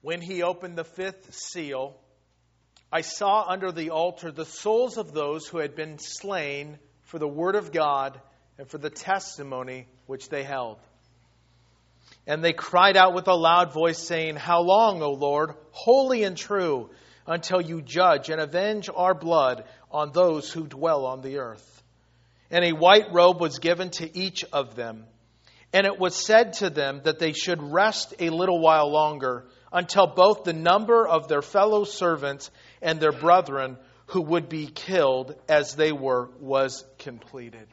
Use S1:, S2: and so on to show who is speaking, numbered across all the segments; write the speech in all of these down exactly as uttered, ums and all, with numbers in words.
S1: When he opened the fifth seal, I saw under the altar the souls of those who had been slain for the word of God and for the testimony which they held. And they cried out with a loud voice, saying, How long, O Lord, holy and true, until you judge and avenge our blood on those who dwell on the earth? And a white robe was given to each of them. And it was said to them that they should rest a little while longer, until both the number of their fellow servants and their brethren who would be killed as they were was completed.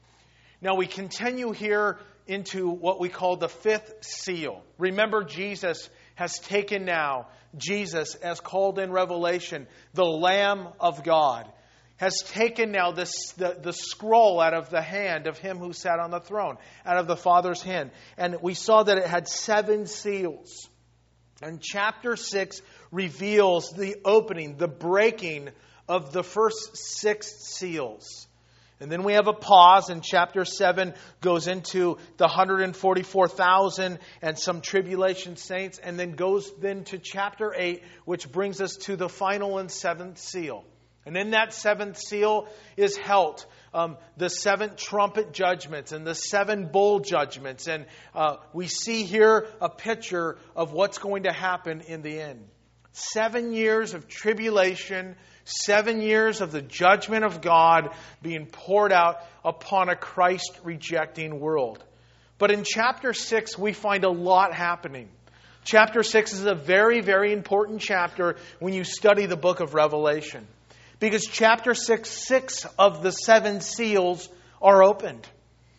S1: Now we continue here into what we call the fifth seal. Remember, Jesus has taken now, Jesus, as called in Revelation, the Lamb of God, has taken now this, the, the scroll out of the hand of him who sat on the throne, out of the Father's hand. And we saw that it had seven seals. And chapter six reveals the opening, the breaking of the first six seals. And then we have a pause, and chapter seven goes into the one hundred forty-four thousand and some tribulation saints, and then goes then to chapter eight, which brings us to the final and seventh seal. And in that seventh seal is held um, the seven trumpet judgments and the seven bowl judgments. And uh, we see here a picture of what's going to happen in the end. Seven years of tribulation, seven years of the judgment of God being poured out upon a Christ-rejecting world. But in chapter six, we find a lot happening. Chapter six is a very, very important chapter when you study the book of Revelation. Because chapter six, six of the seven seals are opened.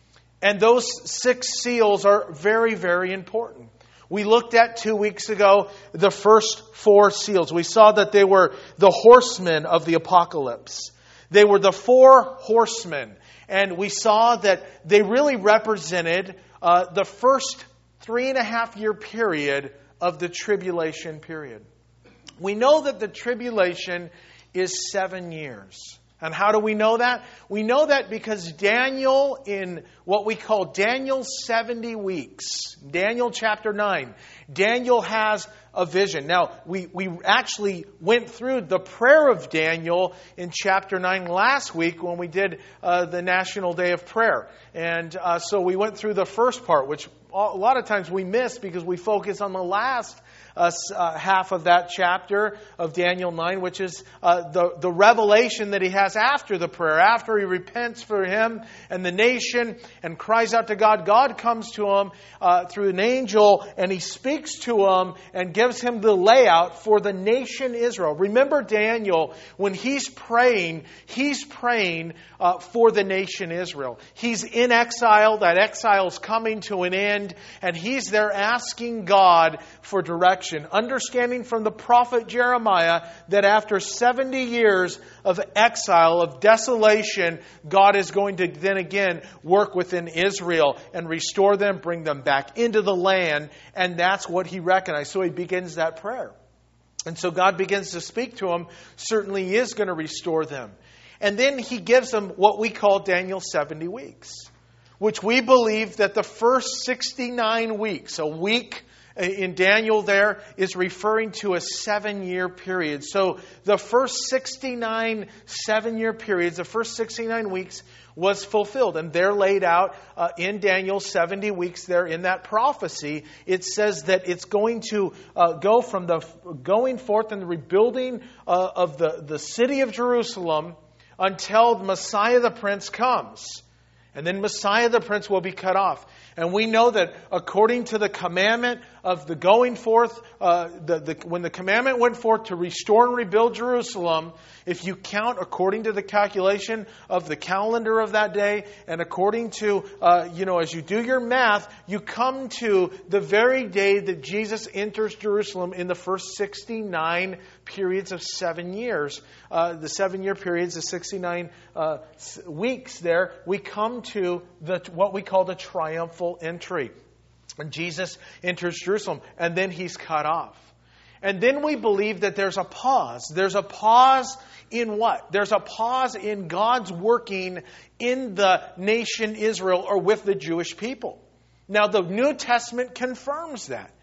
S1: And those six seals are very, very important. We looked at two weeks ago the first four seals. We saw that they were the horsemen of the apocalypse. They were the four horsemen. And we saw that they really represented uh, the first three and a half year period of the tribulation period. We know that the tribulation is seven years. And how do we know that? We know that because Daniel, in what we call Daniel's seventy weeks, Daniel chapter nine, Daniel has a vision. Now, we, we actually went through the prayer of Daniel in chapter nine last week when we did uh, the National Day of Prayer. And uh, so we went through the first part, which a lot of times we miss because we focus on the last Uh, uh, half of that chapter of Daniel nine, which is uh, the, the revelation that he has after the prayer, after he repents for him and the nation and cries out to God. God comes to him uh, through an angel, and he speaks to him and gives him the layout for the nation Israel. Remember Daniel, when he's praying, he's praying uh, for the nation Israel. He's in exile. That exile's coming to an end, and he's there asking God for direction. Understanding from the prophet Jeremiah that after seventy years of exile, of desolation, God is going to then again work within Israel and restore them, bring them back into the land. And that's what he recognized. So he begins that prayer. And so God begins to speak to him. Certainly he is going to restore them. And then he gives them what we call Daniel's seventy weeks, which we believe that the first sixty-nine weeks, a week in Daniel there is referring to a seven-year period. So the first sixty-nine seven-year periods, the first sixty-nine weeks was fulfilled. And they're laid out uh, in Daniel's seventy weeks there in that prophecy. It says that it's going to uh, go from the going forth and the rebuilding uh, of the, the city of Jerusalem until Messiah the Prince comes. And then Messiah the Prince will be cut off. And we know that according to the commandment of the going forth, uh, the, the, when the commandment went forth to restore and rebuild Jerusalem, if you count according to the calculation of the calendar of that day, and according to, uh, you know, as you do your math, you come to the very day that Jesus enters Jerusalem in the first sixty-nine periods of seven years. Uh, the seven-year periods, the sixty-nine uh, weeks there, we come to the what we call the triumphal entry. And Jesus enters Jerusalem, and then he's cut off. And then we believe that there's a pause. There's a pause in what? There's a pause in God's working in the nation Israel or with the Jewish people. Now, the New Testament confirms that.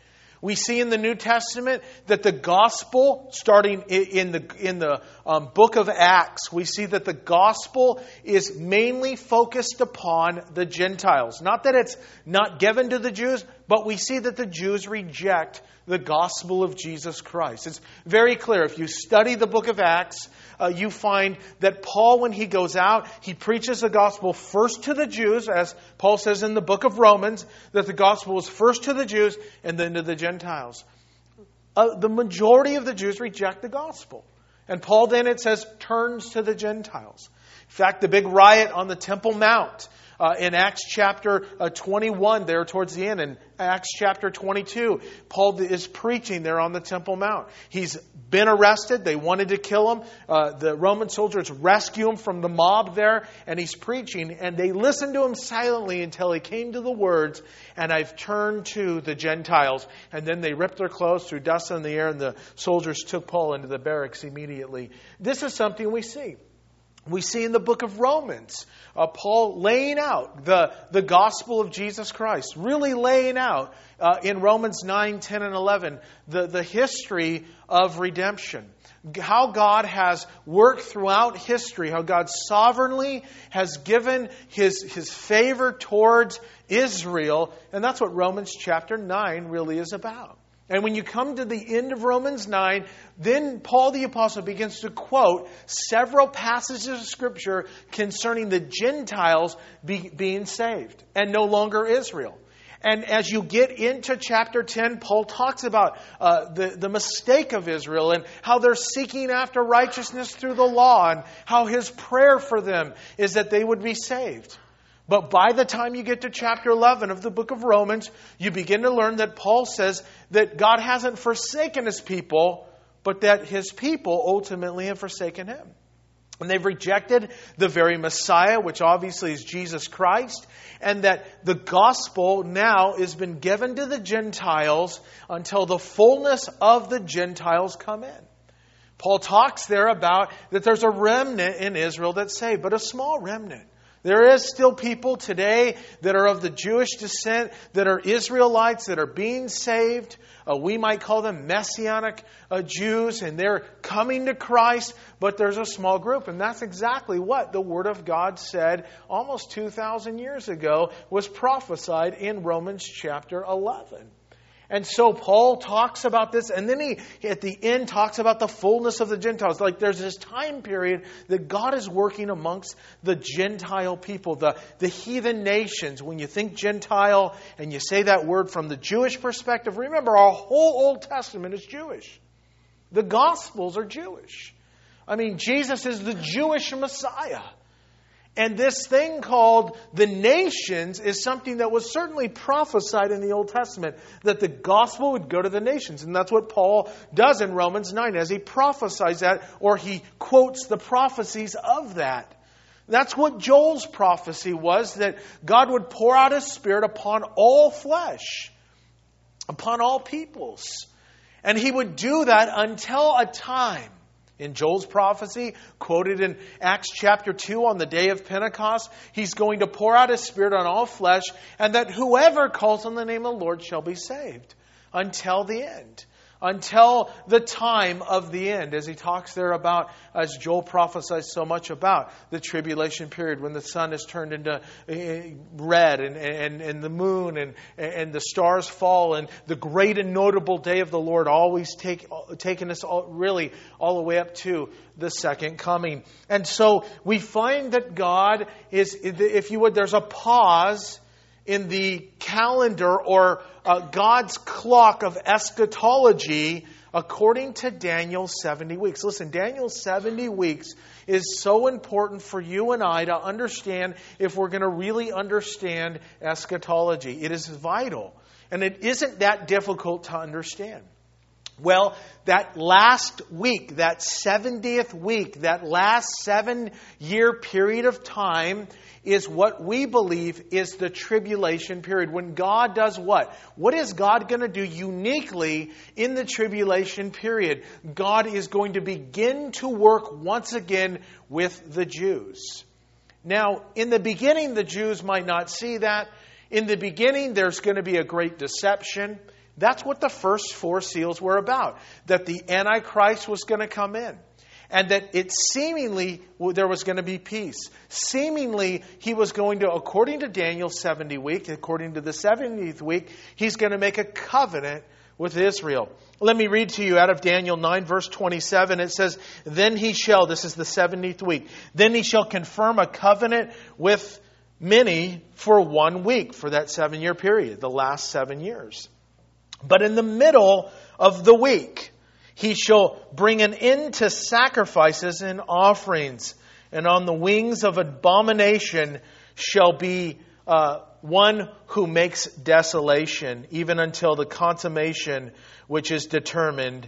S1: We see in the New Testament that the gospel, starting in the in the um, book of Acts, we see that the gospel is mainly focused upon the Gentiles. Not that it's not given to the Jews, but we see that the Jews reject the gospel of Jesus Christ. It's very clear. If you study the book of Acts, uh, you find that Paul, when he goes out, he preaches the gospel first to the Jews, as Paul says in the book of Romans, that the gospel was first to the Jews and then to the Gentiles. Uh, the majority of the Jews reject the gospel. And Paul then, it says, turns to the Gentiles. In fact, the big riot on the Temple Mount, Uh, in Acts chapter uh, twenty-one, there towards the end, in Acts chapter twenty-two, Paul is preaching there on the Temple Mount. He's been arrested. They wanted to kill him. Uh, the Roman soldiers rescue him from the mob there, and he's preaching, and they listened to him silently until he came to the words, "And I've turned to the Gentiles." And then they ripped their clothes, threw dust in the air, and the soldiers took Paul into the barracks immediately. This is something we see. We see in the book of Romans, uh, Paul laying out the, the gospel of Jesus Christ, really laying out uh, in Romans nine, ten, and eleven, the, the history of redemption. How God has worked throughout history, how God sovereignly has given His, His favor towards Israel. And that's what Romans chapter nine really is about. And when you come to the end of Romans nine, then Paul the Apostle begins to quote several passages of Scripture concerning the Gentiles be, being saved and no longer Israel. And as you get into chapter ten, Paul talks about uh, the, the mistake of Israel and how they're seeking after righteousness through the law and how his prayer for them is that they would be saved. But by the time you get to chapter eleven of the book of Romans, you begin to learn that Paul says that God hasn't forsaken His people, but that His people ultimately have forsaken Him. And they've rejected the very Messiah, which obviously is Jesus Christ, and that the gospel now has been given to the Gentiles until the fullness of the Gentiles come in. Paul talks there about that there's a remnant in Israel that's saved, but a small remnant. There is still people today that are of the Jewish descent, that are Israelites, that are being saved. Uh, we might call them Messianic uh, Jews, and they're coming to Christ, but there's a small group. And that's exactly what the Word of God said almost two thousand years ago, was prophesied in Romans chapter eleven. And so Paul talks about this, and then he, at the end, talks about the fullness of the Gentiles. Like there's this time period that God is working amongst the Gentile people, the, the heathen nations. When you think Gentile and you say that word from the Jewish perspective, remember our whole Old Testament is Jewish. The Gospels are Jewish. I mean, Jesus is the Jewish Messiah. And this thing called the nations is something that was certainly prophesied in the Old Testament, that the gospel would go to the nations. And that's what Paul does in Romans nine as he prophesies that, or he quotes the prophecies of that. That's what Joel's prophecy was, that God would pour out His Spirit upon all flesh, upon all peoples. And He would do that until a time. In Joel's prophecy, quoted in Acts chapter two on the day of Pentecost, He's going to pour out His Spirit on all flesh, and that whoever calls on the name of the Lord shall be saved until the end. Until the time of the end, as he talks there about, as Joel prophesies so much about, the tribulation period when the sun is turned into red and, and, and the moon and, and the stars fall, and the great and notable day of the Lord always take, taking us all, really all the way up to the second coming. And so we find that God is, if you would, there's a pause in the calendar or uh, God's clock of eschatology according to Daniel's seventy weeks. Listen, Daniel's seventy weeks is so important for you and I to understand if we're going to really understand eschatology. It is vital. And it isn't that difficult to understand. Well, that last week, that seventieth week, that last seven-year period of time is what we believe is the tribulation period. When God does what? What is God going to do uniquely in the tribulation period? God is going to begin to work once again with the Jews. Now, in the beginning, the Jews might not see that. In the beginning, there's going to be a great deception. That's what the first four seals were about. That the Antichrist was going to come in. And that it seemingly, there was going to be peace. Seemingly, he was going to, according to Daniel's seventy week, according to the seventieth week, he's going to make a covenant with Israel. Let me read to you out of Daniel nine, verse twenty-seven. It says, Then he shall, this is the seventieth week, Then he shall confirm a covenant with many for one week, for that seven-year period, the last seven years. But in the middle of the week, he shall bring an end to sacrifices and offerings, and on the wings of abomination shall be uh, one who makes desolation, even until the consummation which is determined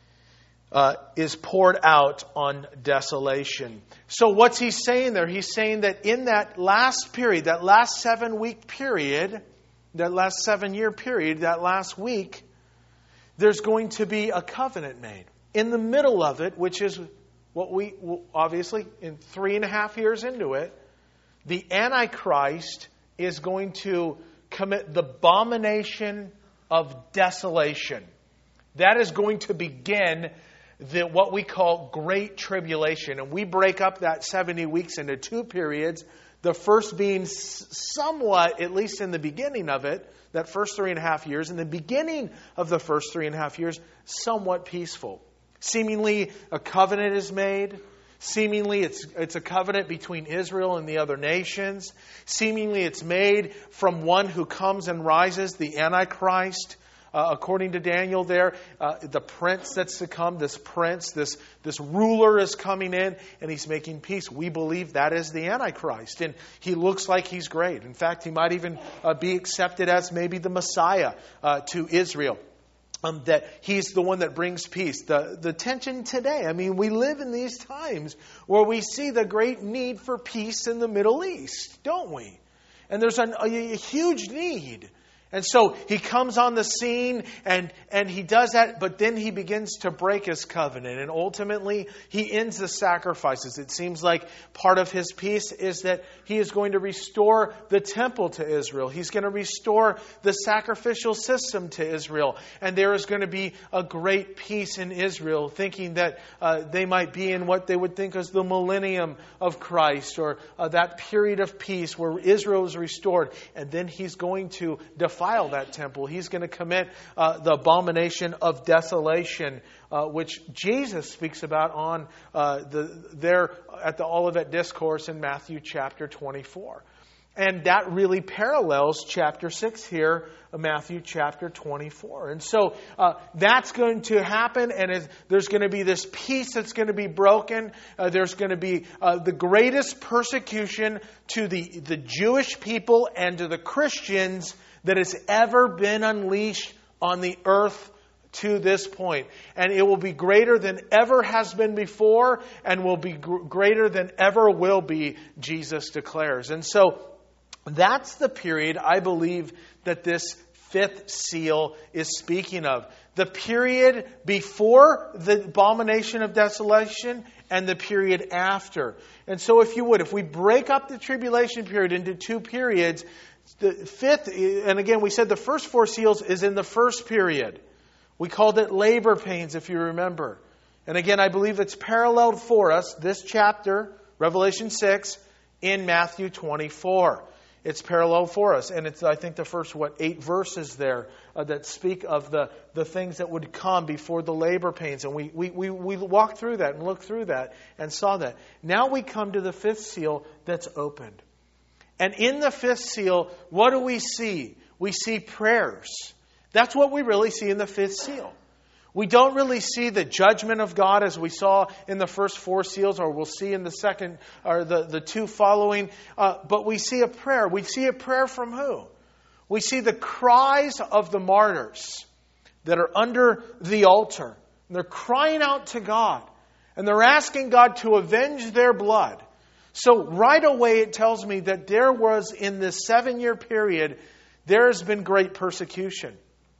S1: uh, is poured out on desolation. So what's he saying there? He's saying that in that last period, that last seven-week period, that last seven-year period, that last week, there's going to be a covenant made. In the middle of it, which is what we, obviously, in three and a half years into it, the Antichrist is going to commit the abomination of desolation. That is going to begin the what we call Great Tribulation. And we break up that seventy weeks into two periods. The first being somewhat, at least in the beginning of it, that first three and a half years, in the beginning of the first three and a half years, somewhat peaceful. Seemingly a covenant is made. Seemingly it's it's a covenant between Israel and the other nations. Seemingly it's made from one who comes and rises, the Antichrist. Uh, according to Daniel there, uh, the prince that's to come, this prince, this, this ruler is coming in and he's making peace. We believe that is the Antichrist. And he looks like he's great. In fact, he might even uh, be accepted as maybe the Messiah uh, to Israel. Um, that he's the one that brings peace. The, the tension today, I mean, we live in these times where we see the great need for peace in the Middle East, don't we? And there's an, a, a huge need. And so he comes on the scene and, and he does that, but then he begins to break his covenant. And ultimately, he ends the sacrifices. It seems like part of his peace is that he is going to restore the temple to Israel. He's going to restore the sacrificial system to Israel. And there is going to be a great peace in Israel, thinking that uh, they might be in what they would think as the millennium of Christ, or uh, that period of peace where Israel is restored. And then he's going to define Defile that temple. He's going to commit uh, the abomination of desolation, uh, which Jesus speaks about on uh, the there at the Olivet Discourse in Matthew chapter twenty-four. And that really parallels chapter six here, Matthew chapter twenty-four. And so uh, that's going to happen, and is, there's going to be this peace that's going to be broken. Uh, there's going to be uh, the greatest persecution to the, the Jewish people and to the Christians that has ever been unleashed on the earth to this point. And it will be greater than ever has been before, and will be gr- greater than ever will be, Jesus declares. And so that's the period, I believe, that this fifth seal is speaking of. The period before the abomination of desolation and the period after. And so if you would, if we break up the tribulation period into two periods, the fifth, and again, we said the first four seals is in the first period. We called it labor pains, if you remember. And again, I believe it's paralleled for us, this chapter, Revelation six, in Matthew twenty-four. It's parallel for us. And it's, I think, the first, what, eight verses there uh, that speak of the, the things that would come before the labor pains. And we, we, we, we walked through that and looked through that and saw that. Now we come to the fifth seal that's opened. And in the fifth seal, what do we see? We see prayers. That's what we really see in the fifth seal. We don't really see the judgment of God as we saw in the first four seals, or we'll see in the second, or the, the two following. Uh, but we see a prayer. We see a prayer from who? We see the cries of the martyrs that are under the altar. And they're crying out to God. And they're asking God to avenge their blood. So right away it tells me that there was, in this seven-year period, there has been great persecution.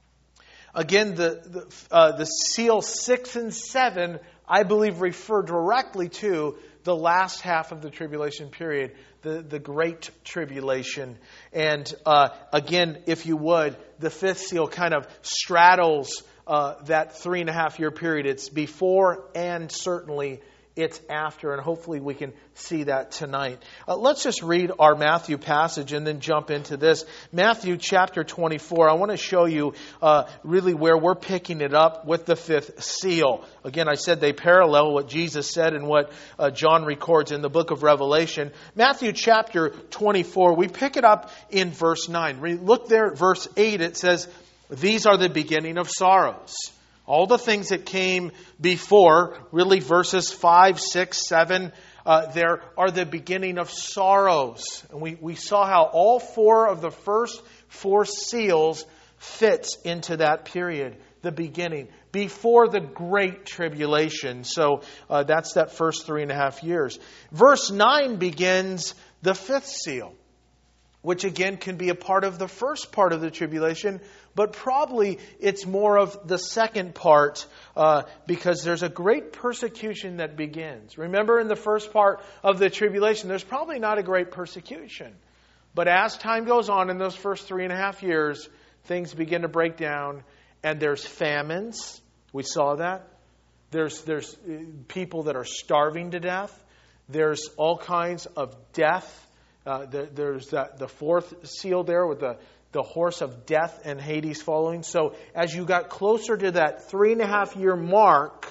S1: Again, the the, uh, the seal six and seven, I believe, refer directly to the last half of the tribulation period, the, the Great Tribulation. And uh, again, if you would, the fifth seal kind of straddles uh, that three and a half year period. It's before and certainly it's after, and hopefully we can see that tonight. Uh, let's just read our Matthew passage and then jump into this. Matthew chapter twenty-four. I want to show you uh, really where we're picking it up with the fifth seal. Again, I said they parallel what Jesus said and what uh, John records in the book of Revelation. Matthew chapter twenty-four, we pick it up in verse nine. Look there at verse eight. It says, "These are the beginning of sorrows." All the things that came before, really verses five, six, seven, uh, there are the beginning of sorrows. And we, we saw how all four of the first four seals fits into that period, the beginning, before the Great Tribulation. So uh, that's that first three and a half years. Verse nine begins the fifth seal, which again can be a part of the first part of the tribulation, but probably it's more of the second part uh, because there's a great persecution that begins. Remember, in the first part of the tribulation, there's probably not a great persecution. But as time goes on in those first three and a half years, things begin to break down, and there's famines. We saw that. There's, there's people that are starving to death. There's all kinds of death. Uh, the, there's that, the fourth seal there with the, the horse of death and Hades following. So as you got closer to that three and a half year mark,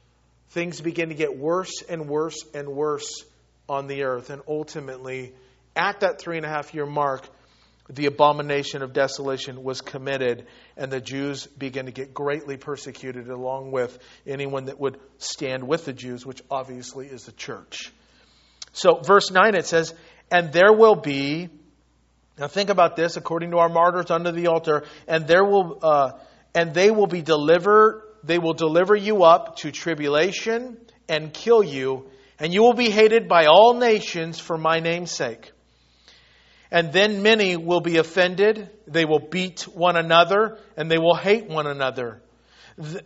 S1: things begin to get worse and worse and worse on the earth. And ultimately, at that three and a half year mark, the abomination of desolation was committed, and the Jews began to get greatly persecuted, along with anyone that would stand with the Jews, which obviously is the church. So verse nine, it says, "And there will be," now think about this, according to our martyrs under the altar, and there will, uh, and they will be delivered, they will deliver you up to tribulation and kill you, and you will be hated by all nations for my name's sake. And then many will be offended, they will beat one another, and they will hate one another. Th-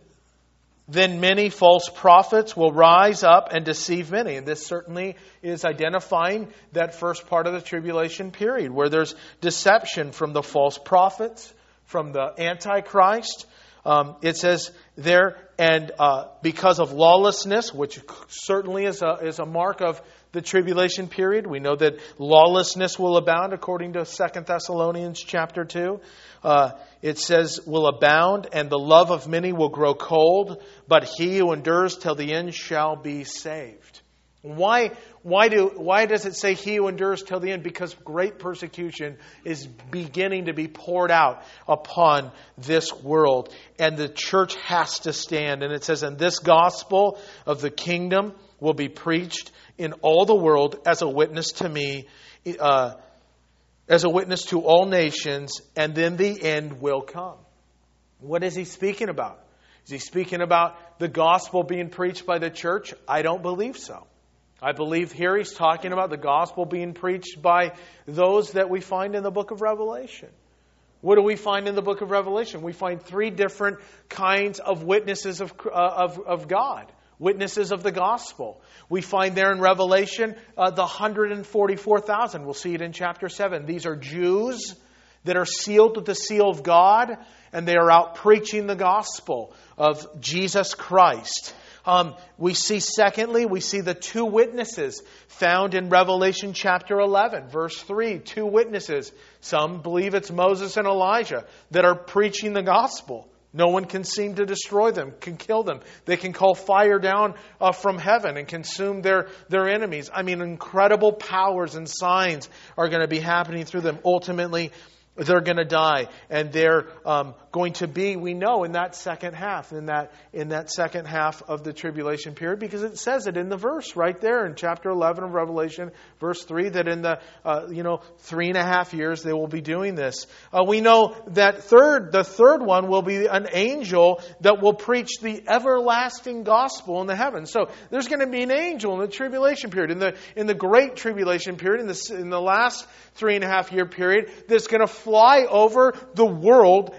S1: Then many false prophets will rise up and deceive many. And this certainly is identifying that first part of the tribulation period, where there's deception from the false prophets, from the Antichrist. Um, it says there, and uh, because of lawlessness, which certainly is a, is a mark of the tribulation period. We know that lawlessness will abound, according to Second Thessalonians chapter two. Uh, it says, will abound, and the love of many will grow cold, but he who endures till the end shall be saved. Why, why, do, why does it say he who endures till the end? Because great persecution is beginning to be poured out upon this world, and the church has to stand. And it says, and this gospel of the kingdom will be preached in all the world as a witness to me, uh, as a witness to all nations, and then the end will come. What is he speaking about? Is he speaking about the gospel being preached by the church? I don't believe so. I believe here he's talking about the gospel being preached by those that we find in the book of Revelation. What do we find in the book of Revelation? We find three different kinds of witnesses of, uh, of, of God. Witnesses of the gospel. We find there in Revelation uh, the one hundred forty-four thousand. We'll see it in chapter seven. These are Jews that are sealed with the seal of God, and they are out preaching the gospel of Jesus Christ. Um, we see, secondly, we see the two witnesses found in Revelation chapter eleven, verse three. Two witnesses. Some believe it's Moses and Elijah that are preaching the gospel. No one can seem to destroy them, can kill them. They can call fire down uh, from heaven and consume their, their enemies. I mean, incredible powers and signs are going to be happening through them. Ultimately, they're going to die, and they're um, going to be, we know, in that second half, in that in that second half of the tribulation period, because it says it in the verse right there in chapter eleven of Revelation, verse three, that in the uh, you know three and a half years they will be doing this. Uh, we know that third, the third one will be an angel that will preach the everlasting gospel in the heavens. So there's going to be an angel in the tribulation period, in the in the great tribulation period, in the in the last three and a half year period, that's going to fly over the world and is going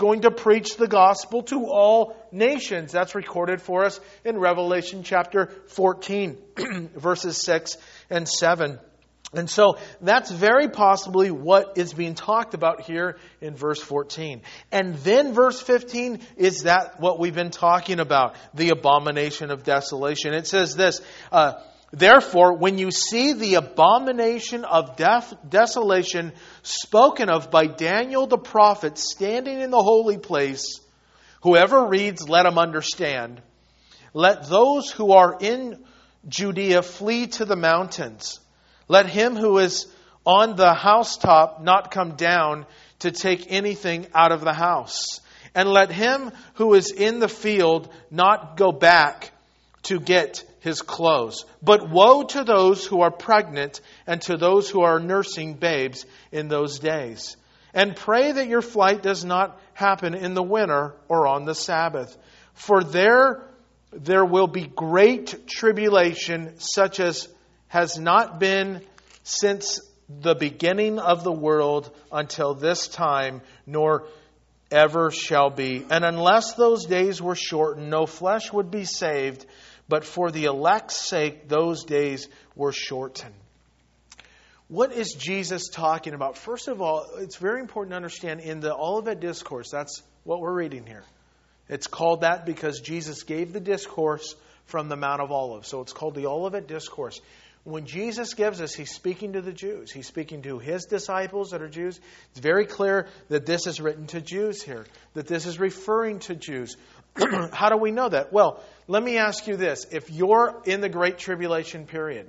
S1: going to preach the gospel to all nations. That's recorded for us in Revelation chapter fourteen, verses six and seven. And so that's very possibly what is being talked about here in verse fourteen. And then verse fifteen is that what we've been talking about, the abomination of desolation. It says this, uh, therefore, when you see the abomination of death, desolation spoken of by Daniel the prophet standing in the holy place, whoever reads, let him understand. Let those who are in Judea flee to the mountains. Let him who is on the housetop not come down to take anything out of the house. And let him who is in the field not go back to get his clothes. But woe to those who are pregnant and to those who are nursing babes in those days. And pray that your flight does not happen in the winter or on the Sabbath. For there, there will be great tribulation, such as has not been since the beginning of the world until this time, nor ever shall be. And unless those days were shortened, no flesh would be saved, but for the elect's sake, those days were shortened. What is Jesus talking about? First of all, it's very important to understand in the Olivet Discourse, that's what we're reading here. It's called that because Jesus gave the discourse from the Mount of Olives. So it's called the Olivet Discourse. When Jesus gives us, He's speaking to the Jews. He's speaking to His disciples that are Jews. It's very clear that this is written to Jews here, that this is referring to Jews. How do we know that? Well, let me ask you this. If you're in the Great Tribulation period,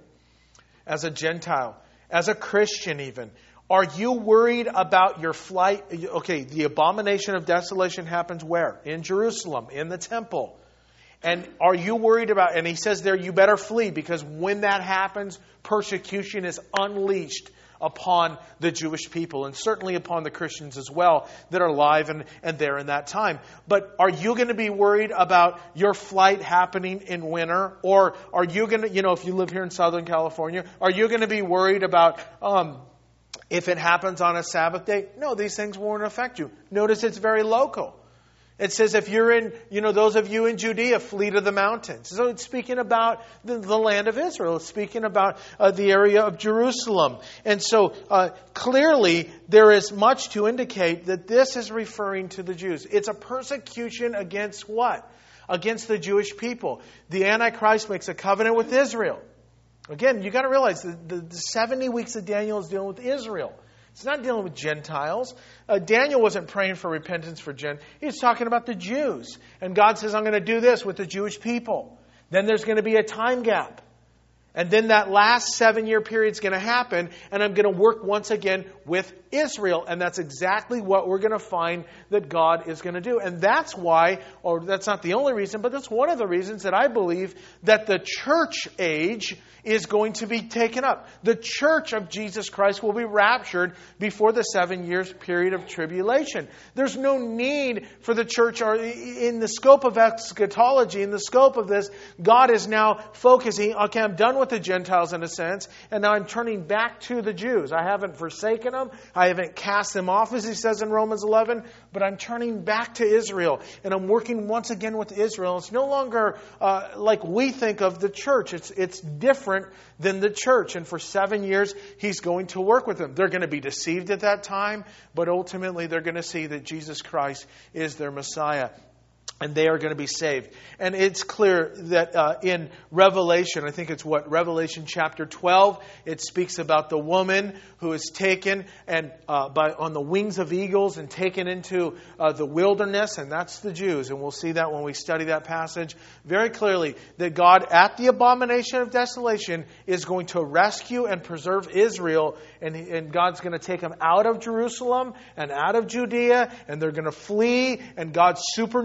S1: as a Gentile, as a Christian even, are you worried about your flight? Okay, the abomination of desolation happens where? In Jerusalem, in the temple. And are you worried about, and he says there, you better flee, because when that happens, persecution is unleashed upon the Jewish people, and certainly upon the Christians as well that are alive and, and there in that time. But are you going to be worried about your flight happening in winter? Or are you going to, you know, if you live here in Southern California, are you going to be worried about um, if it happens on a Sabbath day? No, these things won't affect you. Notice it's very local. It says if you're in, you know, those of you in Judea, flee to the mountains. So it's speaking about the, the land of Israel. It's speaking about uh, the area of Jerusalem. And so uh, clearly there is much to indicate that this is referring to the Jews. It's a persecution against what? Against the Jewish people. The Antichrist makes a covenant with Israel. Again, you've got to realize the, the, the seventy weeks of Daniel is dealing with Israel. It's not dealing with Gentiles. Uh, Daniel wasn't praying for repentance for Gentiles. He's talking about the Jews. And God says, I'm going to do this with the Jewish people. Then there's going to be a time gap. And then that last seven-year period is going to happen, and I'm going to work once again with Israel. And that's exactly what we're going to find that God is going to do. And that's why, or that's not the only reason, but that's one of the reasons that I believe that the church age is going to be taken up. The church of Jesus Christ will be raptured before the seven years period of tribulation. There's no need for the church, or in the scope of eschatology, in the scope of this, God is now focusing, okay, I'm done with the Gentiles in a sense, and now I'm turning back to the Jews. I haven't forsaken them. I haven't cast them off, as he says in Romans eleven, but I'm turning back to Israel, and I'm working once again with Israel. It's no longer uh, like we think of the church. It's it's different than the church. And for seven years, he's going to work with them. They're going to be deceived at that time, but ultimately they're going to see that Jesus Christ is their Messiah. And they are going to be saved. And it's clear that uh, in Revelation, I think it's what, Revelation chapter twelve, it speaks about the woman who is taken and uh, by on the wings of eagles and taken into uh, the wilderness, and that's the Jews. And we'll see that when we study that passage very clearly, that God at the abomination of desolation is going to rescue and preserve Israel, and, and God's going to take them out of Jerusalem and out of Judea, and they're going to flee, and God supernaturally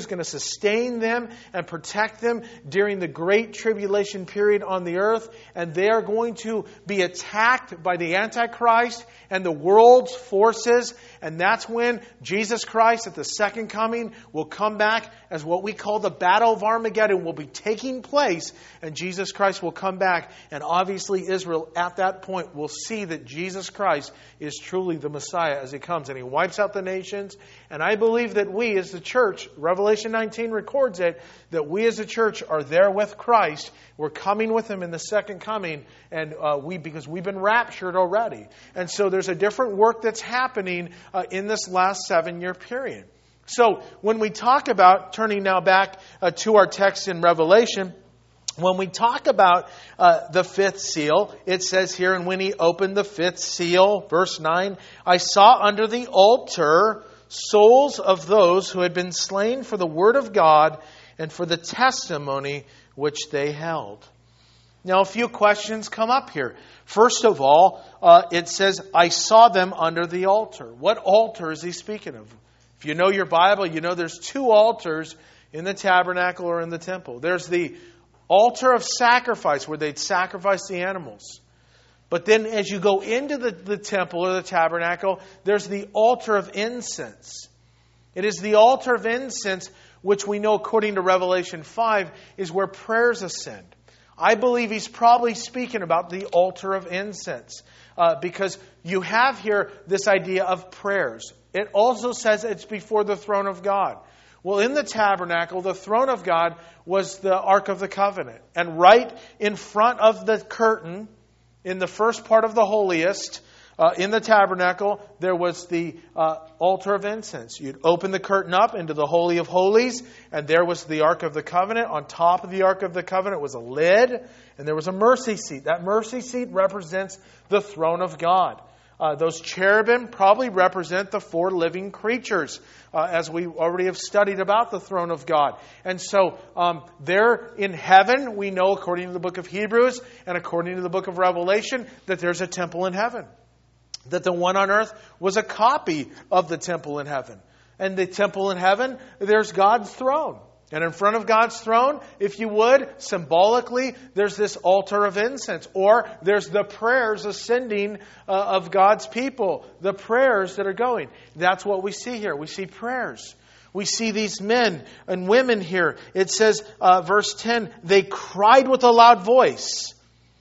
S1: is going to sustain them and protect them during the great tribulation period on the earth. And they are going to be attacked by the Antichrist and the world's forces. And that's when Jesus Christ at the second coming will come back as what we call the Battle of Armageddon will be taking place. And Jesus Christ will come back. And obviously Israel at that point will see that Jesus Christ is truly the Messiah as He comes. And He wipes out the nations. And I believe that we as the church, Revelation nineteen records it, that we as a church are there with Christ. We're coming with Him in the second coming, and uh, we because we've been raptured already. And so there's a different work that's happening uh, in this last seven-year period. So when we talk about, turning now back uh, to our text in Revelation, when we talk about uh, the fifth seal, it says here, and when He opened the fifth seal, verse nine, I saw under the altar souls of those who had been slain for the word of God and for the testimony which they held. Now, a few questions come up here. First of all, uh, it says, I saw them under the altar. What altar is he speaking of? If you know your Bible, you know there's two altars in the tabernacle or in the temple. There's the altar of sacrifice where they'd sacrifice the animals. But then as you go into the, the temple or the tabernacle, there's the altar of incense. It is the altar of incense, which we know according to Revelation five, is where prayers ascend. I believe he's probably speaking about the altar of incense. Uh, because you have here this idea of prayers. It also says it's before the throne of God. Well, in the tabernacle, the throne of God was the Ark of the Covenant. And right in front of the curtain, in the first part of the holiest, uh, in the tabernacle, there was the uh, altar of incense. You'd open the curtain up into the Holy of Holies, and there was the Ark of the Covenant. On top of the Ark of the Covenant was a lid, and there was a mercy seat. That mercy seat represents the throne of God. Uh, those cherubim probably represent the four living creatures, uh, as we already have studied about the throne of God. And so um, there in heaven, we know according to the book of Hebrews and according to the book of Revelation, that there's a temple in heaven. That the one on earth was a copy of the temple in heaven. And the temple in heaven, there's God's throne. And in front of God's throne, if you would, symbolically, there's this altar of incense. Or there's the prayers ascending uh, of God's people. The prayers that are going. That's what we see here. We see prayers. We see these men and women here. It says, uh, verse ten, they cried with a loud voice,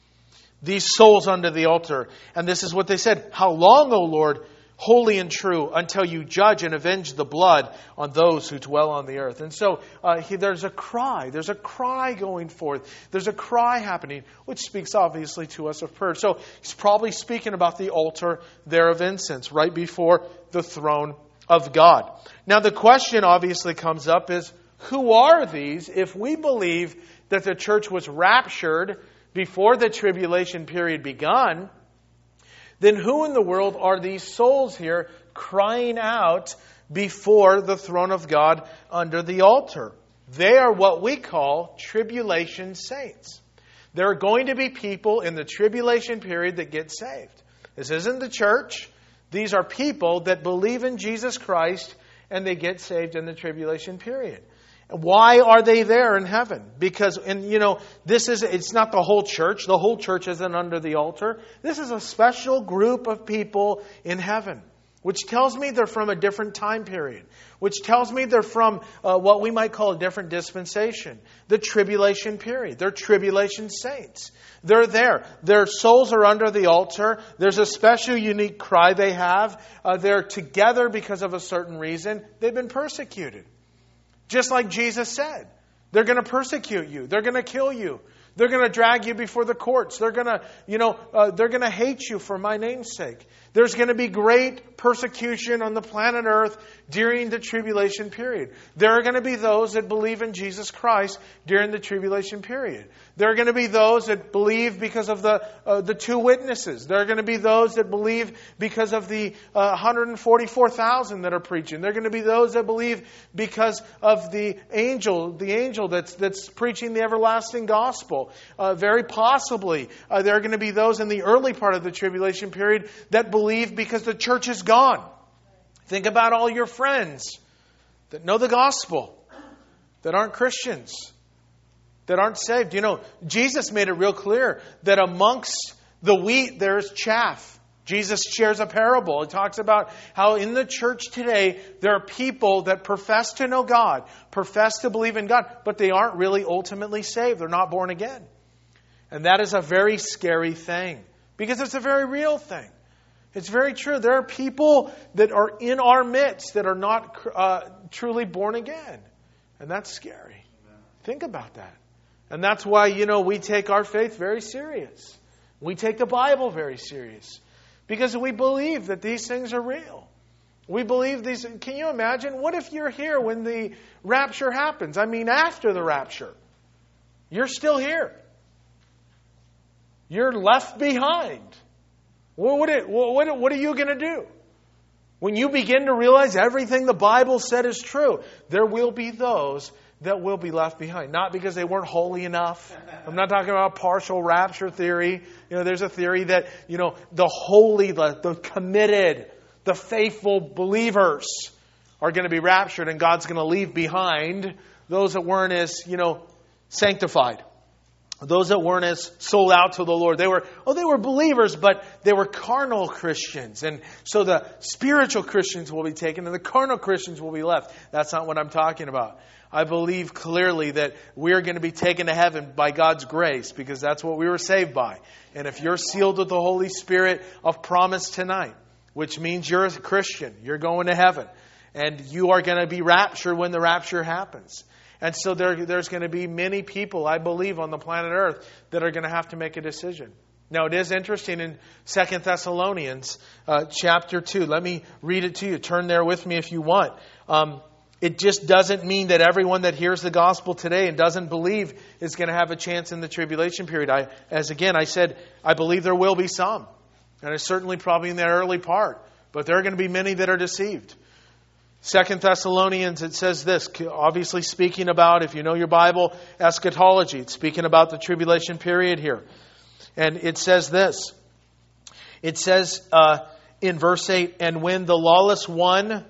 S1: these souls under the altar. And this is what they said. How long, O Lord, holy and true, until you judge and avenge the blood on those who dwell on the earth. And so uh, he, there's a cry. There's a cry going forth. There's a cry happening, which speaks obviously to us of prayer. So he's probably speaking about the altar there of incense, right before the throne of God. Now the question obviously comes up is, who are these? If we believe that the church was raptured before the tribulation period begun, then who in the world are these souls here crying out before the throne of God under the altar? They are what we call tribulation saints. There are going to be people in the tribulation period that get saved. This isn't the church. These are people that believe in Jesus Christ and they get saved in the tribulation period. Why are they there in heaven? Because, and you know, this is, it's not the whole church. The whole church isn't under the altar. This is a special group of people in heaven, which tells me they're from a different time period, which tells me they're from uh, what we might call a different dispensation, the tribulation period. They're tribulation saints. They're there. Their souls are under the altar. There's a special, unique cry they have. Uh, they're together because of a certain reason. They've been persecuted. Just like Jesus said, they're going to persecute you. They're going to kill you. They're going to drag you before the courts. They're going to, you know, uh, they're going to hate you for my name's sake. There's going to be great persecution on the planet Earth during the tribulation period. There are going to be those that believe in Jesus Christ during the tribulation period. There are going to be those that believe because of the uh, the two witnesses. There are going to be those that believe because of the uh, one hundred forty-four thousand that are preaching. There are going to be those that believe because of the angel, the angel that's that's preaching the everlasting gospel. Uh, very possibly, uh, there are going to be those in the early part of the tribulation period that believe because the church is gone. Think about all your friends that know the gospel. that aren't Christians, that aren't saved. You know, Jesus made it real clear that amongst the wheat there's chaff. Jesus shares a parable. He talks about how in the church today there are people that profess to know God, profess to believe in God, but they aren't really ultimately saved. They're not born again. And that is a very scary thing because it's a very real thing. It's very true. There are people that are in our midst that are not uh, truly born again. And that's scary. Amen. Think about that. And that's why, you know, we take our faith very serious. We take the Bible very serious. Because we believe that these things are real. We believe these. Can you imagine? What if you're here when the rapture happens? I mean, after the rapture. You're still here. You're left behind. What, what, what, what are you going to do? When you begin to realize everything the Bible said is true, there will be those that will be left behind. Not because they weren't holy enough. I'm not talking about partial rapture theory. You know, there's a theory that, you know, the holy, the, the committed, the faithful believers are going to be raptured and God's going to leave behind those that weren't as, you know, sanctified. Those that weren't as sold out to the Lord. They were, oh, they were believers, but they were carnal Christians. And so the spiritual Christians will be taken and the carnal Christians will be left. That's not what I'm talking about. I believe clearly that we're going to be taken to heaven by God's grace because that's what we were saved by. And if you're sealed with the Holy Spirit of promise tonight, which means you're a Christian, you're going to heaven. And you are going to be raptured when the rapture happens. And so there, there's going to be many people, I believe, on the planet Earth that are going to have to make a decision. Now, it is interesting in Second Thessalonians uh, chapter two. Let me read it to you. Turn there with me if you want. Um, it just doesn't mean that everyone that hears the gospel today and doesn't believe is going to have a chance in the tribulation period. I, as again, I said, I believe there will be some. And it's certainly probably in that early part. But there are going to be many that are deceived. Second Thessalonians, it says this, obviously speaking about, if you know your Bible, eschatology. It's speaking about the tribulation period here. And it says this. It says uh, in verse eight, and when the lawless one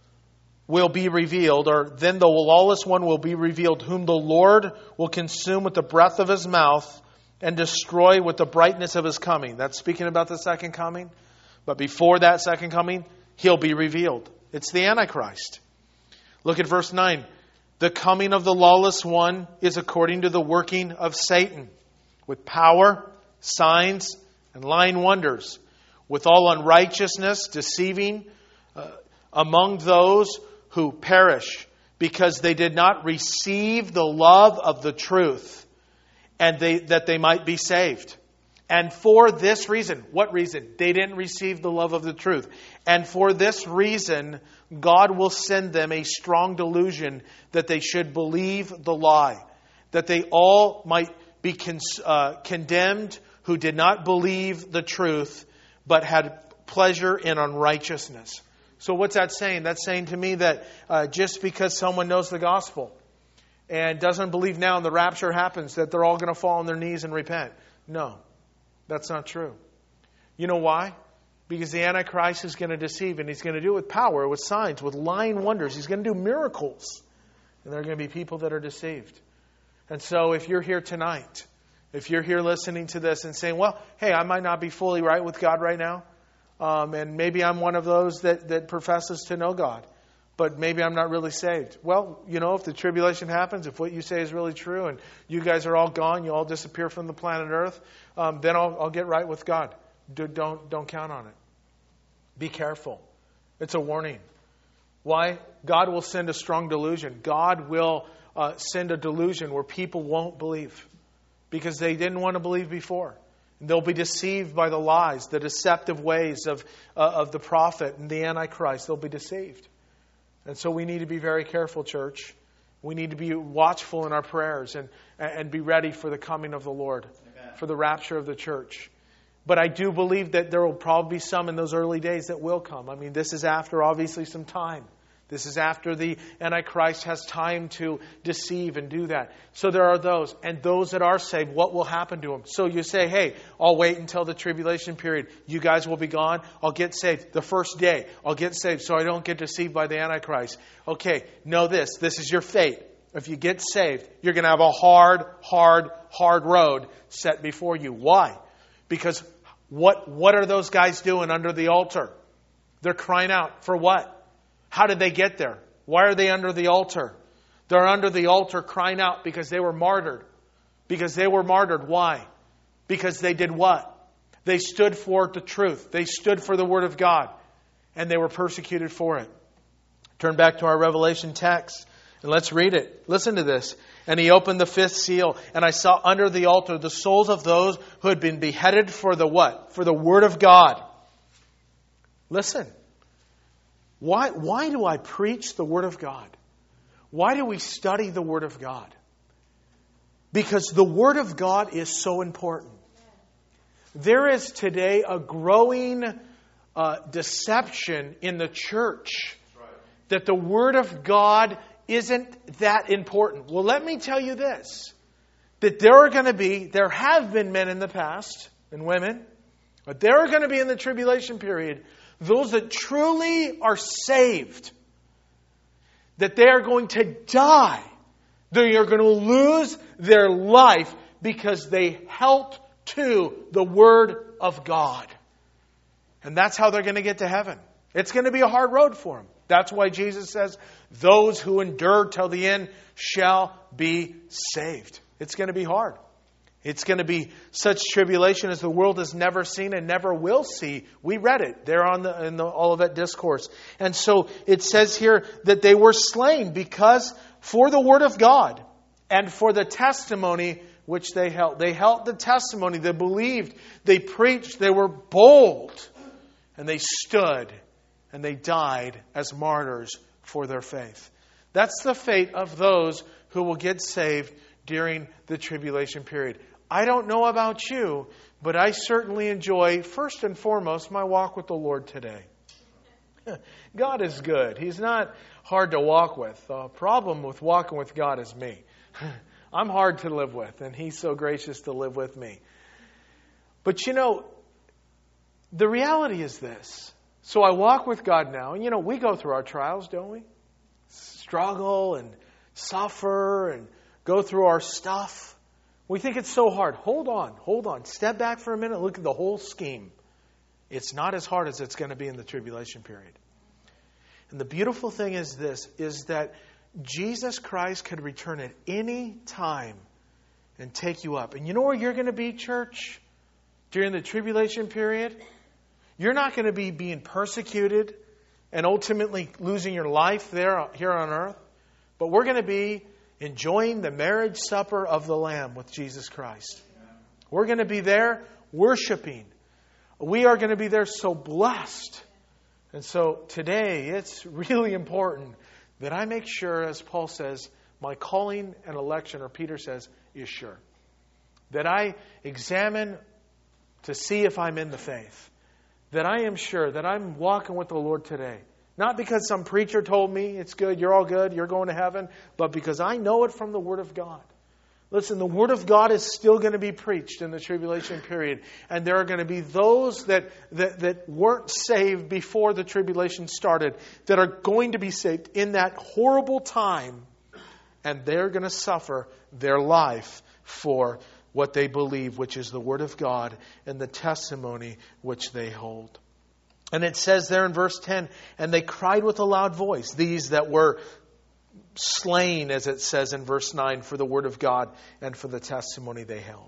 S1: will be revealed, or then the lawless one will be revealed, whom the Lord will consume with the breath of His mouth and destroy with the brightness of His coming. That's speaking about the second coming. But before that second coming, He'll be revealed. It's the Antichrist. Look at verse nine. The coming of the lawless one is according to the working of Satan, with power, signs, and lying wonders, with all unrighteousness, deceiving uh, among those who perish, because they did not receive the love of the truth, and they, that they might be saved. And for this reason, what reason? They didn't receive the love of the truth. And for this reason, God will send them a strong delusion that they should believe the lie, that they all might be con- uh, condemned who did not believe the truth, but had pleasure in unrighteousness. So what's that saying? That's saying to me that uh, just because someone knows the gospel and doesn't believe now and the rapture happens, that they're all going to fall on their knees and repent. No, that's not true. You know why? Because the Antichrist is going to deceive, and he's going to do it with power, with signs, with lying wonders. He's going to do miracles. And there are going to be people that are deceived. And so if you're here tonight, if you're here listening to this and saying, well, hey, I might not be fully right with God right now, um, and maybe I'm one of those that, that professes to know God, but maybe I'm not really saved. Well, you know, if the tribulation happens, if what you say is really true, and you guys are all gone, you all disappear from the planet Earth, um, then I'll, I'll get right with God. Do, don't, don't count on it. Be careful. It's a warning. Why? God will send a strong delusion. God will uh, send a delusion where people won't believe because they didn't want to believe before. And they'll be deceived by the lies, the deceptive ways of, uh, of the prophet and the Antichrist. They'll be deceived. And so we need to be very careful, church. We need to be watchful in our prayers and, and be ready for the coming of the Lord, Amen. For the rapture of the church. But I do believe that there will probably be some in those early days that will come. I mean, this is after, obviously, some time. This is after the Antichrist has time to deceive and do that. So there are those. And those that are saved, what will happen to them? So you say, hey, I'll wait until the tribulation period. You guys will be gone. I'll get saved the first day. I'll get saved so I don't get deceived by the Antichrist. Okay, know this. This is your fate. if you get saved, you're going to have a hard, hard, hard road set before you. Why? Because what, what are those guys doing under the altar? They're crying out for what? How did they get there? Why are they under the altar? They're under the altar crying out because they were martyred. Because they were martyred. Why? Because they did what? They stood for the truth. They stood for the Word of God. And they were persecuted for it. Turn back to our Revelation text and let's read it. Listen to this. And he opened the fifth seal, and I saw under the altar the souls of those who had been beheaded for the what? For the Word of God. Listen. Why, why do I preach the Word of God? Why do we study the Word of God? Because the Word of God is so important. There is today a growing uh, deception in the church that the Word of God isn't that important. Well, let me tell you this. That there are going to be, there have been men in the past, and women, but there are going to be in the tribulation period, those that truly are saved. That they are going to die. They are going to lose their life because they held to the Word of God. And that's how they're going to get to heaven. It's going to be a hard road for them. That's why Jesus says, those who endure till the end shall be saved. It's going to be hard. It's going to be such tribulation as the world has never seen and never will see. We read it there on the, in the Olivet Discourse. And so it says here that they were slain because for the Word of God and for the testimony which they held. They held the testimony. They believed. They preached. They were bold. And they stood. And they died as martyrs for their faith. That's the fate of those who will get saved during the tribulation period. I don't know about you, but I certainly enjoy, first and foremost, my walk with the Lord today. God is good. He's not hard to walk with. The problem with walking with God is me. I'm hard to live with, and He's so gracious to live with me. But you know, the reality is this. So I walk with God now, and you know, we go through our trials, don't we? Struggle and suffer and go through our stuff. We think it's so hard. Hold on, hold on. Step back for a minute. Look at the whole scheme. It's not as hard as it's going to be in the tribulation period. And the beautiful thing is this, is that Jesus Christ could return at any time and take you up. And you know where you're going to be, church? During the tribulation period? You're not going to be being persecuted and ultimately losing your life there here on earth. But we're going to be enjoying the marriage supper of the Lamb with Jesus Christ. We're going to be there worshiping. We are going to be there so blessed. And so today it's really important that I make sure, as Paul says, my calling and election, or Peter says, is sure. That I examine to see if I'm in the faith. That I am sure that I'm walking with the Lord today. Not because some preacher told me it's good, you're all good, you're going to heaven, but because I know it from the Word of God. Listen, the Word of God is still going to be preached in the tribulation period. And there are going to be those that, that, that weren't saved before the tribulation started that are going to be saved in that horrible time. And they're going to suffer their life for what they believe, which is the Word of God and the testimony which they hold. And it says there in verse ten, and they cried with a loud voice, these that were slain, as it says in verse nine, for the Word of God and for the testimony they held.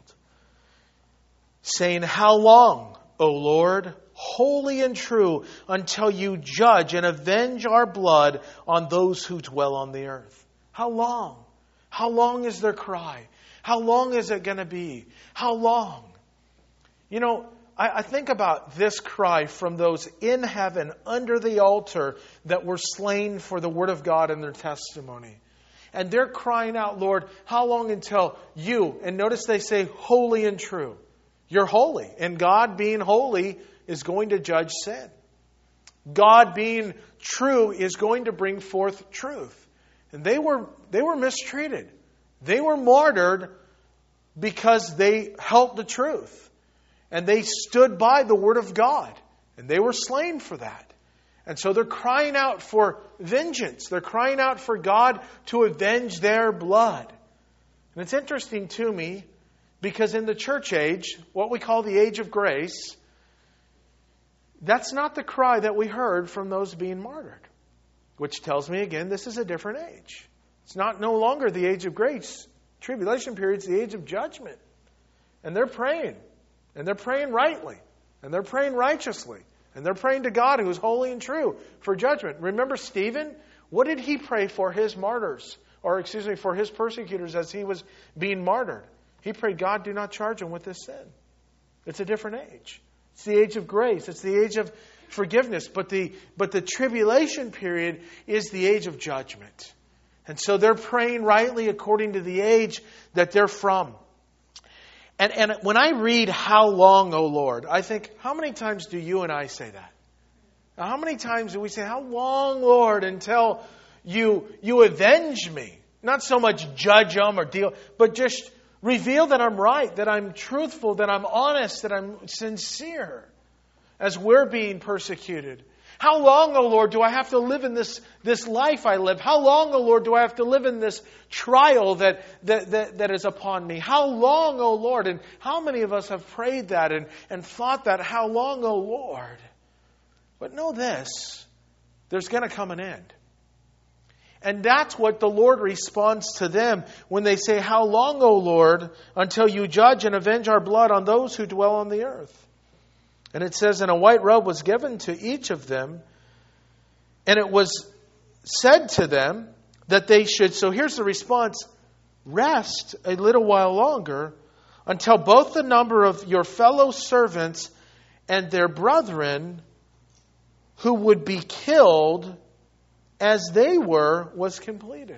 S1: Saying, how long, O Lord, holy and true, until you judge and avenge our blood on those who dwell on the earth? How long? How long is their cry? How long is it going to be? How long? You know, I, I think about this cry from those in heaven under the altar that were slain for the Word of God and their testimony. And they're crying out, Lord, how long until you, and notice they say holy and true. You're holy. And God being holy is going to judge sin. God being true is going to bring forth truth. And they were they were mistreated. They were martyred because they held the truth. And they stood by the Word of God. And they were slain for that. And so they're crying out for vengeance. They're crying out for God to avenge their blood. And it's interesting to me because in the church age, what we call the age of grace, that's not the cry that we heard from those being martyred. Which tells me again, this is a different age. It's not no longer the age of grace. Tribulation period is the age of judgment. And they're praying. And they're praying rightly. And they're praying righteously. And they're praying to God who is holy and true for judgment. Remember Stephen? What did he pray for his martyrs? Or excuse me, for his persecutors as he was being martyred? He prayed, God, do not charge him with this sin. It's a different age. It's the age of grace. It's the age of forgiveness. But the, but the tribulation period is the age of judgment. And so they're praying rightly according to the age that they're from. And, and when I read, how long, O Lord, I think, how many times do you and I say that? Now, how many times do we say, how long, Lord, until you, you avenge me? Not so much judge them or deal, but just reveal that I'm right, that I'm truthful, that I'm honest, that I'm sincere as we're being persecuted. How long, O Lord, do I have to live in this, this life I live? How long, O Lord, do I have to live in this trial that, that, that, that is upon me? How long, O Lord? And how many of us have prayed that and, and thought that, how long, O Lord? But know this, there's going to come an end. And that's what the Lord responds to them when they say, how long, O Lord, until you judge and avenge our blood on those who dwell on the earth? And it says, and a white robe was given to each of them. And it was said to them that they should, so here's the response, rest a little while longer until both the number of your fellow servants and their brethren who would be killed as they were was completed.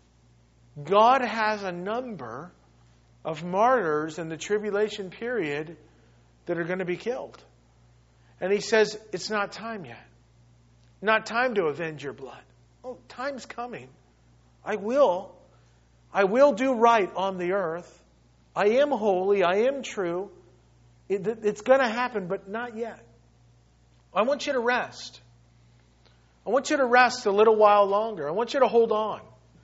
S1: God has a number of martyrs in the tribulation period that are going to be killed. And he says, it's not time yet. Not time to avenge your blood. Oh, time's coming. I will. I will do right on the earth. I am holy. I am true. It, it's going to happen, but not yet. I want you to rest. I want you to rest a little while longer. I want you to hold on.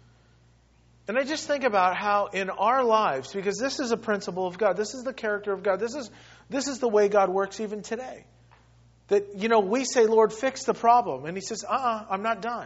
S1: And I just think about how in our lives, because this is a principle of God. This is the character of God. This is, this is the way God works even today. That, you know, we say, Lord, fix the problem. And he says, uh-uh, I'm not done.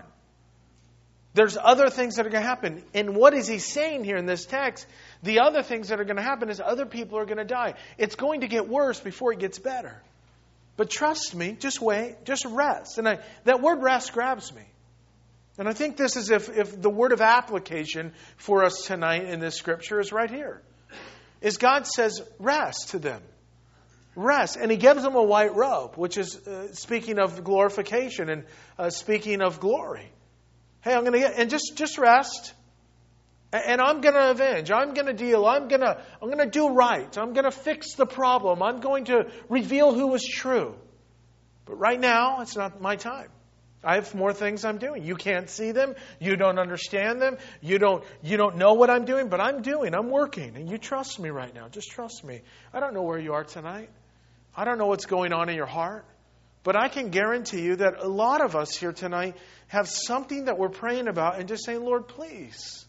S1: There's other things that are going to happen. And what is he saying here in this text? The other things that are going to happen is other people are going to die. It's going to get worse before it gets better. But trust me, just wait, just rest. And I, that word rest grabs me. And I think this is if, if the word of application for us tonight in this scripture is right here. Is God says, rest to them. Rest. And he gives them a white robe, which is uh, speaking of glorification and uh, speaking of glory. Hey, I'm going to get, and just, just rest. And, and I'm going to avenge. I'm going to deal. I'm going to, I'm going to do right. I'm going to fix the problem. I'm going to reveal who is true. But right now, it's not my time. I have more things I'm doing. You can't see them. You don't understand them. You don't, you don't know what I'm doing, but I'm doing. I'm working. And you trust me right now. Just trust me. I don't know where you are tonight. I don't know what's going on in your heart. But I can guarantee you that a lot of us here tonight have something that we're praying about and just saying, Lord, please.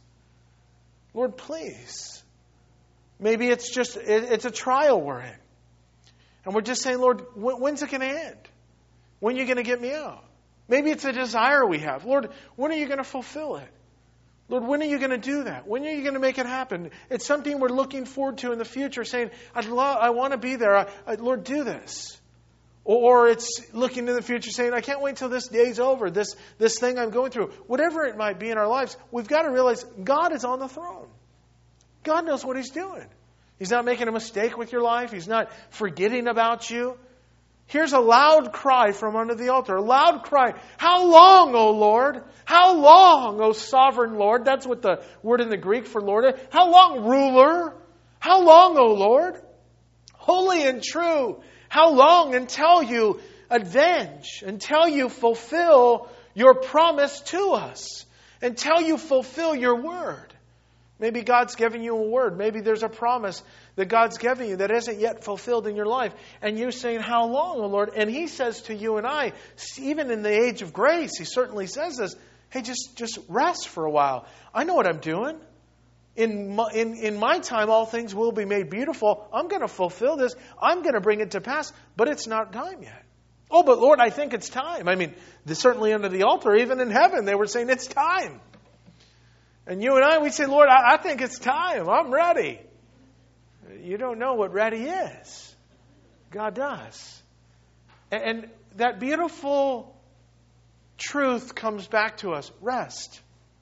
S1: Lord, please. Maybe it's just, it's a trial we're in. And we're just saying, Lord, when's it going to end? When are you going to get me out? Maybe it's a desire we have. Lord, when are you going to fulfill it? Lord, when are you going to do that? When are you going to make it happen? It's something we're looking forward to in the future, saying, I'd love, I want to be there. I, I, Lord, do this. Or it's looking in the future saying, I can't wait till this day's over, this, this thing I'm going through. Whatever it might be in our lives, we've got to realize God is on the throne. God knows what he's doing. He's not making a mistake with your life. He's not forgetting about you. Here's a loud cry from under the altar. A loud cry. How long, O Lord? How long, O sovereign Lord? That's what the word in the Greek for Lord is. How long, ruler? How long, O Lord? Holy and true. How long until you avenge, until you fulfill your promise to us, until you fulfill your word? Maybe God's given you a word. Maybe there's a promise that God's given you that isn't yet fulfilled in your life. And you're saying, how long, O Lord? And He says to you and I, even in the age of grace, He certainly says this, hey, just, just rest for a while. I know what I'm doing. In my, in, in my time, all things will be made beautiful. I'm going to fulfill this. I'm going to bring it to pass. But it's not time yet. Oh, but Lord, I think it's time. I mean, certainly under the altar, even in heaven, they were saying it's time. And you and I, we say, Lord, I, I think it's time. I'm ready. You don't know what ready is. God does. And, and that beautiful truth comes back to us. Rest.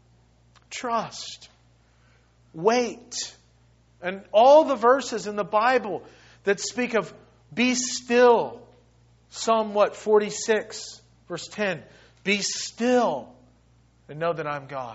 S1: Trust. Wait. And all the verses in the Bible that speak of be still. Psalm what? forty-six, verse ten. Be still and know that I'm God.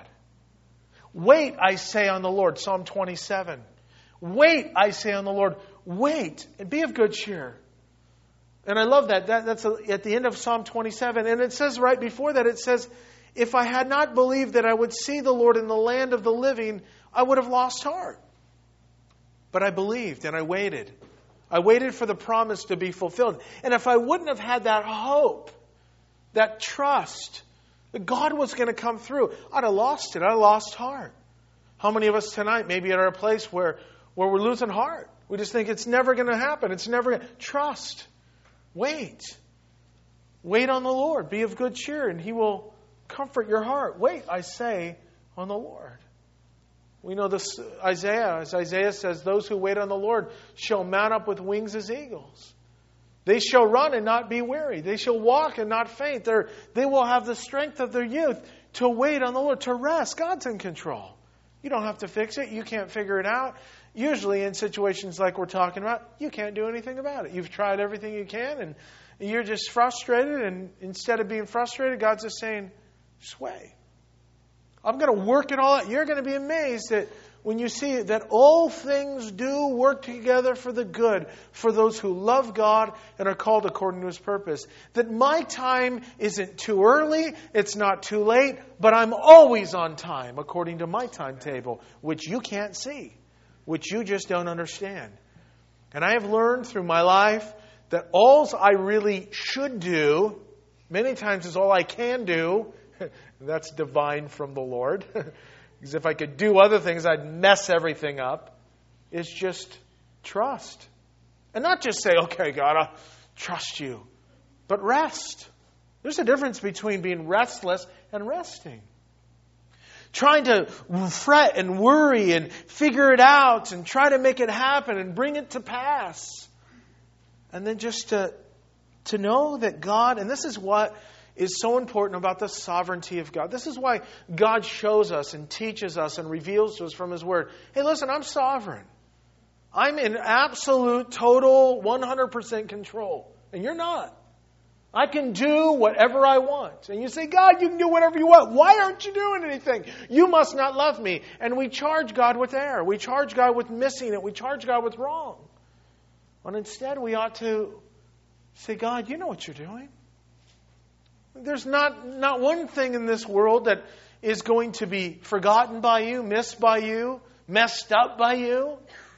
S1: Wait, I say on the Lord. Psalm twenty-seven. Wait, I say on the Lord. Wait and be of good cheer. And I love that. that that's at the end of Psalm twenty-seven. And it says right before that, it says, if I had not believed that I would see the Lord in the land of the living, I would have lost heart. But I believed and I waited. I waited for the promise to be fulfilled. And if I wouldn't have had that hope, that trust, that God was going to come through, I'd have lost it. I'd have lost heart. How many of us tonight maybe are at a place where, where we're losing heart? We just think it's never going to happen. It's never going to. Trust. Wait. Wait on the Lord. Be of good cheer and He will comfort your heart. Wait, I say, on the Lord. We know this Isaiah, as Isaiah says, those who wait on the Lord shall mount up with wings as eagles. They shall run and not be weary. They shall walk and not faint. They're, they will have the strength of their youth to wait on the Lord, to rest. God's in control. You don't have to fix it. You can't figure it out. Usually in situations like we're talking about, you can't do anything about it. You've tried everything you can and you're just frustrated. And instead of being frustrated, God's just saying, sway. I'm going to work it all out. You're going to be amazed that when you see that all things do work together for the good for those who love God and are called according to His purpose. That my time isn't too early, it's not too late, but I'm always on time according to my timetable, which you can't see, which you just don't understand. And I have learned through my life that all I really should do, many times is all I can do. That's divine from the Lord. Because if I could do other things, I'd mess everything up. It's just trust. And not just say, okay, God, I'll trust you. But rest. There's a difference between being restless and resting. Trying to fret and worry and figure it out and try to make it happen and bring it to pass. And then just to, to know that God, and this is what is so important about the sovereignty of God. This is why God shows us and teaches us and reveals to us from His Word. Hey, listen, I'm sovereign. I'm in absolute, total, one hundred percent control. And you're not. I can do whatever I want. And you say, God, you can do whatever you want. Why aren't you doing anything? You must not love me. And we charge God with error. We charge God with missing it. We charge God with wrong. When instead we ought to say, God, you know what you're doing. There's not, not one thing in this world that is going to be forgotten by you, missed by you, messed up by you.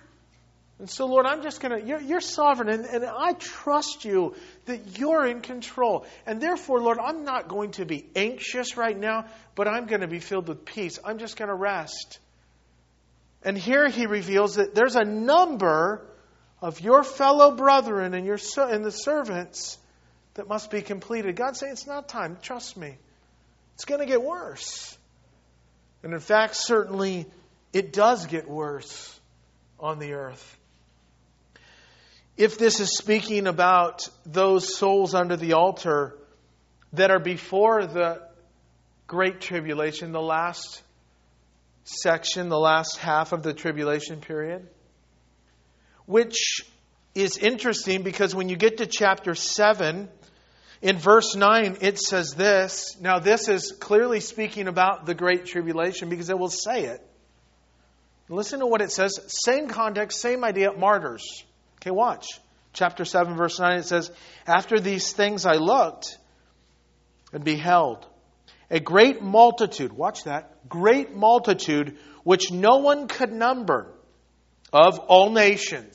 S1: And so, Lord, I'm just going to, you're, you're sovereign, and, and I trust you that you're in control. And therefore, Lord, I'm not going to be anxious right now, but I'm going to be filled with peace. I'm just going to rest. And here He reveals that there's a number of your fellow brethren and, your, and the servants that must be completed. God's saying, it's not time. Trust me. It's going to get worse. And in fact, certainly, it does get worse on the earth. If this is speaking about those souls under the altar that are before the Great Tribulation, the last section, the last half of the tribulation period, which is interesting because when you get to chapter seven, in verse nine, it says this. Now, this is clearly speaking about the Great Tribulation because it will say it. Listen to what it says. Same context, same idea, martyrs. Okay, watch. Chapter seven, verse nine, it says, after these things I looked and beheld a great multitude, watch that, great multitude which no one could number, of all nations,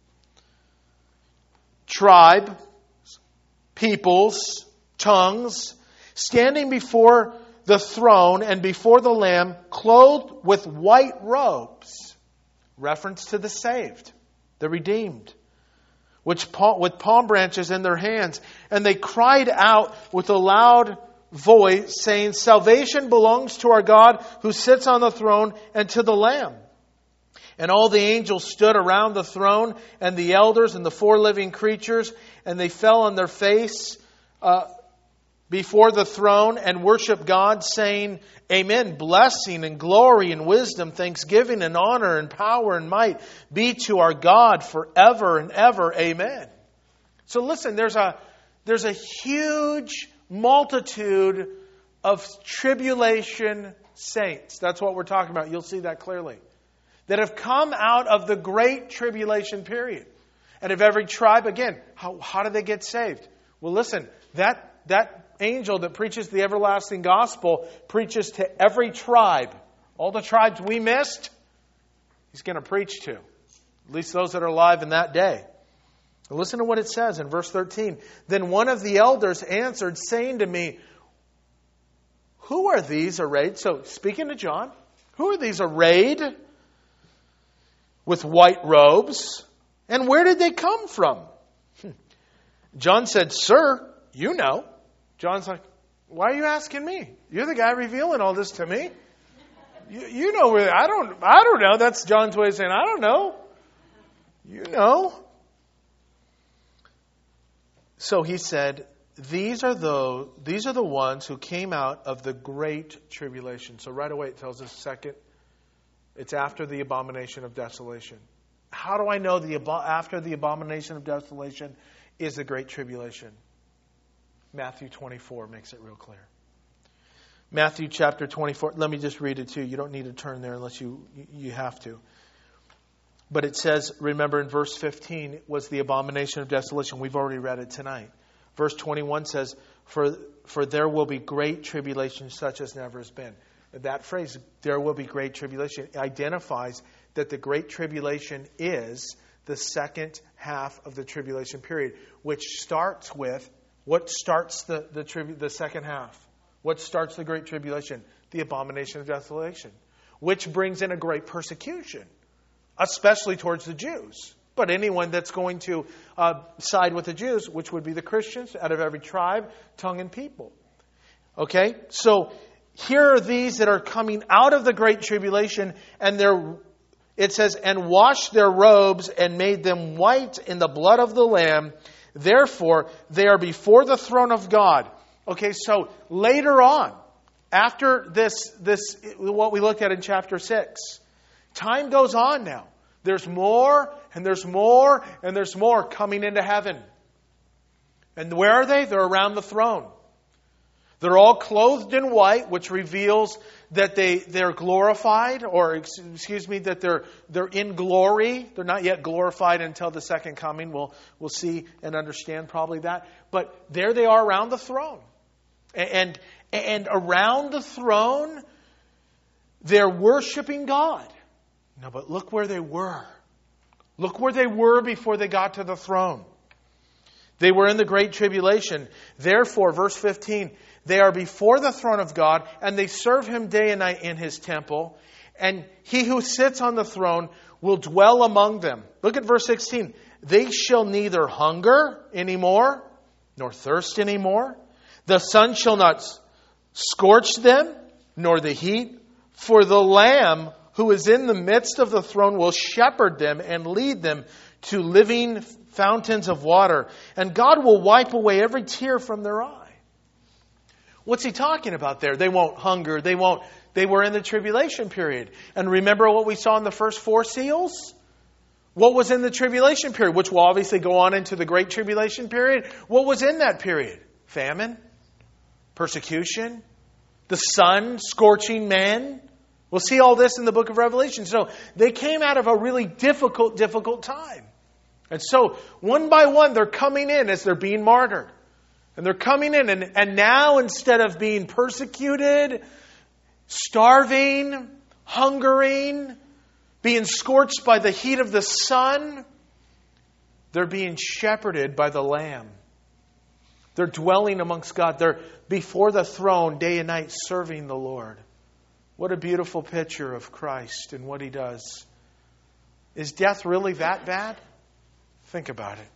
S1: tribe, peoples, tongues, standing before the throne and before the Lamb, clothed with white robes. Reference to the saved, the redeemed, which with palm branches in their hands. And they cried out with a loud voice, saying, salvation belongs to our God who sits on the throne and to the Lamb. And all the angels stood around the throne, and the elders and the four living creatures, and they fell on their face uh, before the throne and worshiped God, saying, Amen. Blessing and glory and wisdom, thanksgiving and honor and power and might be to our God forever and ever. Amen. So listen, there's a there's a huge multitude of tribulation saints. That's what we're talking about. You'll see that clearly. That have come out of the great tribulation period. And of every tribe, again, how, how do they get saved? Well, listen, that that angel that preaches the everlasting gospel preaches to every tribe. All the tribes we missed, he's going to preach to. At least those that are alive in that day. Listen to what it says in verse thirteen. Then one of the elders answered, saying to me, who are these arrayed? So, speaking to John, who are these arrayed with white robes? And where did they come from? John said, Sir, you know. John's like, why are you asking me? You're the guy revealing all this to me. You, you know where, I don't, I don't know. That's John's way of saying, I don't know. You know. So he said, these are the, these are the ones who came out of the great tribulation. So right away it tells us second, it's after the abomination of desolation. How do I know the after the abomination of desolation is the great tribulation? Matthew twenty-four makes it real clear. Matthew chapter twenty-four. Let me just read it to you. You don't need to turn there unless you you have to. But it says, remember in verse fifteen was the abomination of desolation. We've already read it tonight. Verse twenty-one says, for, for there will be great tribulation such as never has been. That phrase, there will be great tribulation, identifies that the great tribulation is the second half of the tribulation period, which starts with, what starts the, the, tribu- the second half? What starts the great tribulation? The abomination of desolation, which brings in a great persecution, especially towards the Jews. But anyone that's going to uh, side with the Jews, which would be the Christians out of every tribe, tongue, and people. Okay? So here are these that are coming out of the great tribulation, and they're, it says, and washed their robes and made them white in the blood of the Lamb. Therefore, they are before the throne of God. Okay, so later on, after this, this what we looked at in chapter six, time goes on now. There's more, and there's more, and there's more coming into heaven. And where are they? They're around the throne. They're all clothed in white, which reveals that they, they're glorified, or excuse me, that they're they're in glory. They're not yet glorified until the second coming. We'll, we'll see and understand probably that. But there they are around the throne. And, and around the throne, they're worshiping God. No, but look where they were. Look where they were before they got to the throne. They were in the great tribulation. Therefore, verse fifteen, they are before the throne of God, and they serve Him day and night in His temple. And He who sits on the throne will dwell among them. Look at verse sixteen. They shall neither hunger anymore, nor thirst anymore. The sun shall not scorch them, nor the heat. For the Lamb who is in the midst of the throne will shepherd them and lead them to living fountains of water. And God will wipe away every tear from their eye. What's He talking about there? They won't hunger. They won't. They were in the tribulation period. And remember what we saw in the first four seals? What was in the tribulation period? Which will obviously go on into the great tribulation period. What was in that period? Famine, persecution, the sun scorching men. We'll see all this in the book of Revelation. So they came out of a really difficult, difficult time. And so one by one they're coming in as they're being martyred. And they're coming in and, and now instead of being persecuted, starving, hungering, being scorched by the heat of the sun. They're being shepherded by the Lamb. They're dwelling amongst God. They're before the throne day and night serving the Lord. What a beautiful picture of Christ and what He does. Is death really that bad? Think about it.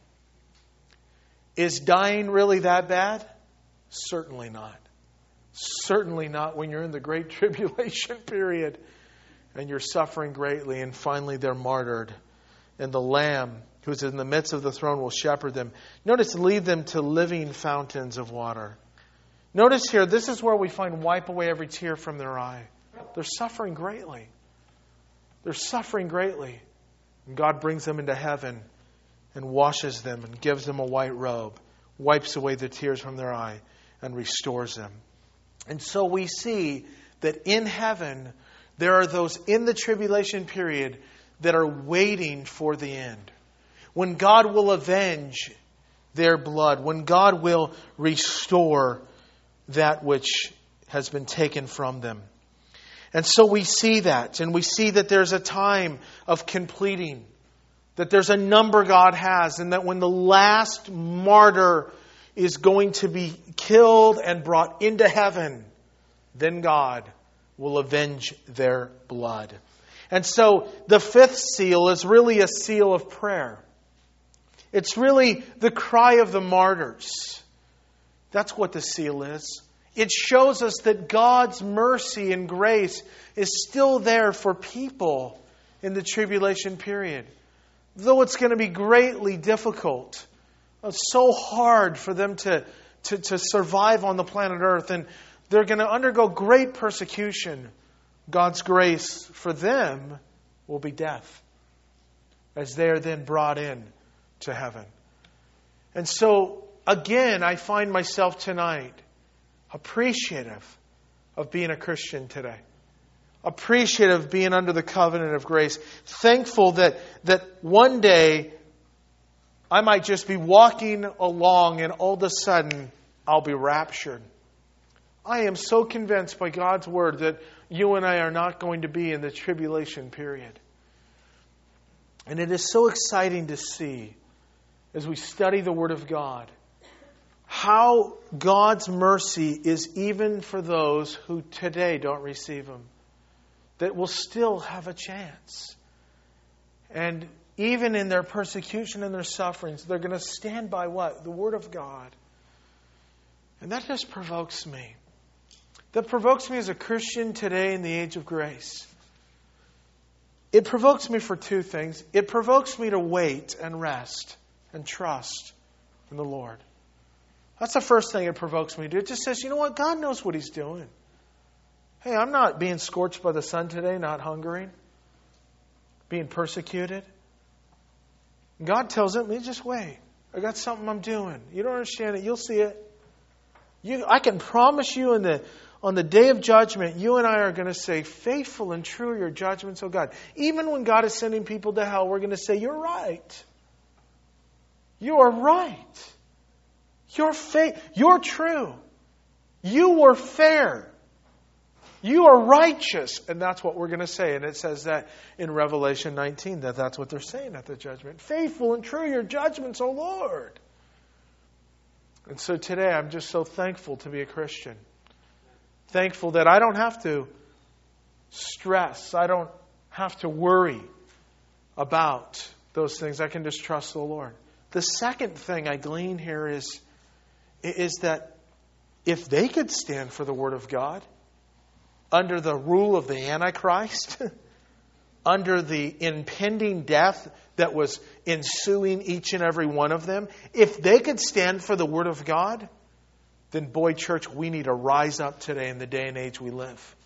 S1: Is dying really that bad? Certainly not. Certainly not when you're in the great tribulation period and you're suffering greatly and finally they're martyred. And the Lamb who's in the midst of the throne will shepherd them. Notice, lead them to living fountains of water. Notice here, this is where we find wipe away every tear from their eye. They're suffering greatly. They're suffering greatly. And God brings them into heaven and washes them and gives them a white robe, wipes away the tears from their eye, and restores them. And so we see that in heaven, there are those in the tribulation period that are waiting for the end. When God will avenge their blood, when God will restore that which has been taken from them. And so we see that, and we see that there's a time of completing, that there's a number God has, and that when the last martyr is going to be killed and brought into heaven, then God will avenge their blood. And so the fifth seal is really a seal of prayer. It's really the cry of the martyrs. That's what the seal is. It shows us that God's mercy and grace is still there for people in the tribulation period. Though it's going to be greatly difficult, it's so hard for them to, to, to survive on the planet Earth, and they're going to undergo great persecution. God's grace for them will be death, as they are then brought in to heaven. And so, again, I find myself tonight appreciative of being a Christian today. Appreciative of being under the covenant of grace. Thankful that, that one day I might just be walking along and all of a sudden I'll be raptured. I am so convinced by God's Word that you and I are not going to be in the tribulation period. And it is so exciting to see, as we study the Word of God, how God's mercy is even for those who today don't receive Him, that will still have a chance. And even in their persecution and their sufferings, they're going to stand by what? The Word of God. And that just provokes me. That provokes me as a Christian today in the age of grace. It provokes me for two things. It provokes me to wait and rest and trust in the Lord. That's the first thing it provokes me to do. It just says, you know what? God knows what He's doing. Hey, I'm not being scorched by the sun today, not hungering, being persecuted. God tells me, just wait. I got something I'm doing. You don't understand it. You'll see it. You, I can promise you in the on the day of judgment, you and I are going to say, faithful and true are your judgments, O God. Even when God is sending people to hell, we're going to say, you're right. You are right. You're faith. You're true. You were fair. You are righteous. And that's what we're going to say. And it says that in Revelation nineteen, that that's what they're saying at the judgment. Faithful and true are your judgments, O Lord. And so today I'm just so thankful to be a Christian. Thankful that I don't have to stress. I don't have to worry about those things. I can just trust the Lord. The second thing I glean here is, is that if they could stand for the Word of God under the rule of the Antichrist, under the impending death that was ensuing each and every one of them, if they could stand for the Word of God, then boy, church, we need to rise up today in the day and age we live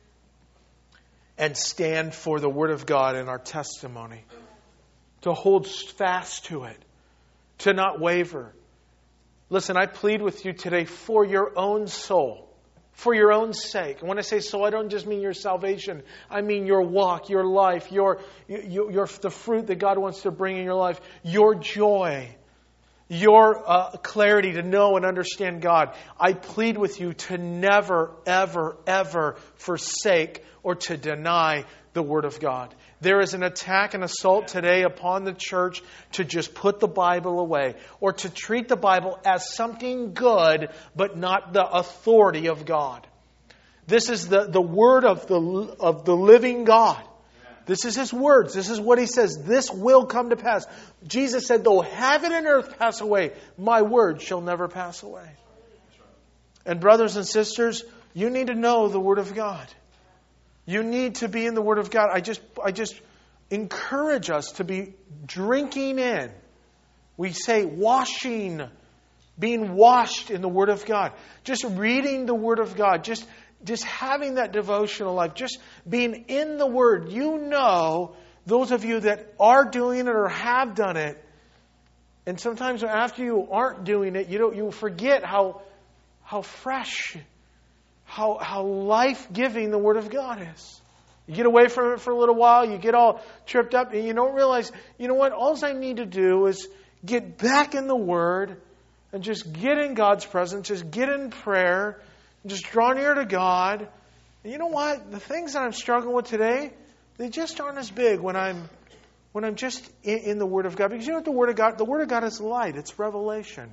S1: and stand for the Word of God in our testimony, to hold fast to it, to not waver. Listen, I plead with you today for your own soul, for your own sake. And when I say soul, I don't just mean your salvation. I mean your walk, your life, your, your, your the fruit that God wants to bring in your life, your joy, your uh, clarity to know and understand God. I plead with you to never, ever, ever forsake or to deny the Word of God. There is an attack and assault today upon the church to just put the Bible away or to treat the Bible as something good but not the authority of God. This is the, the Word of the, of the living God. This is His words. This is what He says. This will come to pass. Jesus said, though heaven and earth pass away, my word shall never pass away. And brothers and sisters, you need to know the Word of God. You need to be in the Word of God. I just, I just encourage us to be drinking in. We say washing, being washed in the Word of God. Just reading the Word of God. Just Just having that devotional life, just being in the Word. You know, those of you that are doing it or have done it, and sometimes after you aren't doing it, you don't, you forget how how fresh, how how life-giving the Word of God is. You get away from it for a little while, you get all tripped up, and you don't realize, you know what, all I need to do is get back in the Word and just get in God's presence, just get in prayer, just draw near to God. And you know what? The things that I'm struggling with today, they just aren't as big when I'm when I'm just in, in the Word of God. Because you know what the Word of God, the Word of God is light. It's revelation.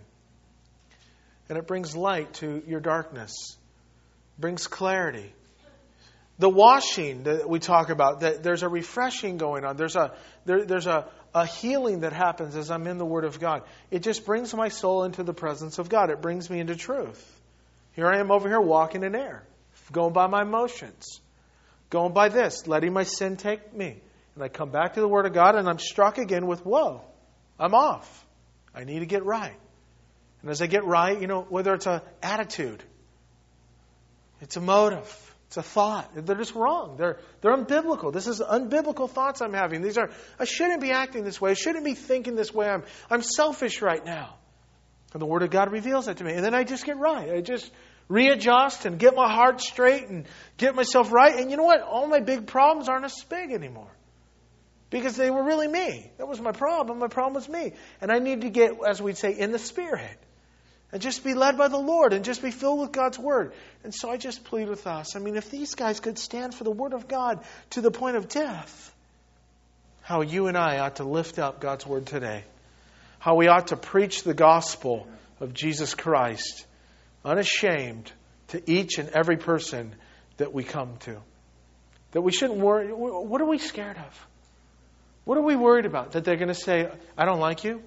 S1: And it brings light to your darkness. It brings clarity. The washing that we talk about, that there's a refreshing going on. There's a there, there's a, a healing that happens as I'm in the Word of God. It just brings my soul into the presence of God. It brings me into truth. Here I am over here walking in air, going by my emotions, going by this, letting my sin take me. And I come back to the Word of God and I'm struck again with, whoa, I'm off. I need to get right. And as I get right, you know, whether it's an attitude, it's a motive, it's a thought, they're just wrong. They're they're unbiblical. This is unbiblical thoughts I'm having. These are, I shouldn't be acting this way. I shouldn't be thinking this way. I'm I'm selfish right now. And the Word of God reveals that to me. And then I just get right. I just readjust and get my heart straight and get myself right. And you know what? All my big problems aren't as big anymore. Because they were really me. That was my problem. My problem was me. And I need to get, as we'd say, in the Spirit. And just be led by the Lord. And just be filled with God's Word. And so I just plead with us. I mean, if these guys could stand for the Word of God to the point of death, how you and I ought to lift up God's Word today. How we ought to preach the gospel of Jesus Christ, unashamed, to each and every person that we come to. That we shouldn't worry. What are we scared of? What are we worried about? That they're going to say, I don't like you?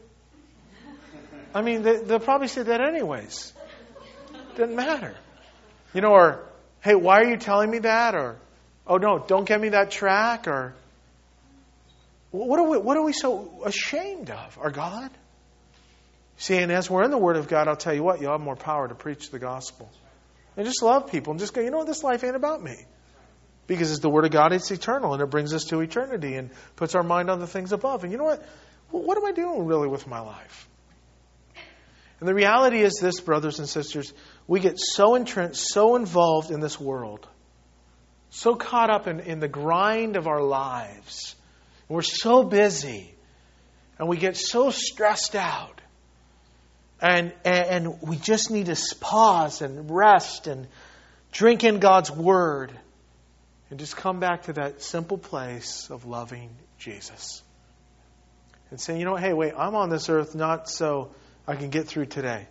S1: I mean, they, they'll probably say that anyways. Doesn't matter. You know, or, hey, why are you telling me that? Or, oh no, don't get me that track. Or, what are we, what are we so ashamed of? Our God? See, and as we're in the Word of God, I'll tell you what, you'll have more power to preach the gospel. And just love people and just go, you know what, this life ain't about me. Because it's the Word of God, it's eternal, and it brings us to eternity and puts our mind on the things above. And you know what? What am I doing really with my life? And the reality is this, brothers and sisters, we get so entrenched, so involved in this world, so caught up in, in the grind of our lives. And we're so busy, and we get so stressed out. And, and we just need to pause and rest and drink in God's Word and just come back to that simple place of loving Jesus. And saying, you know, hey, wait, I'm on this earth not so I can get through today.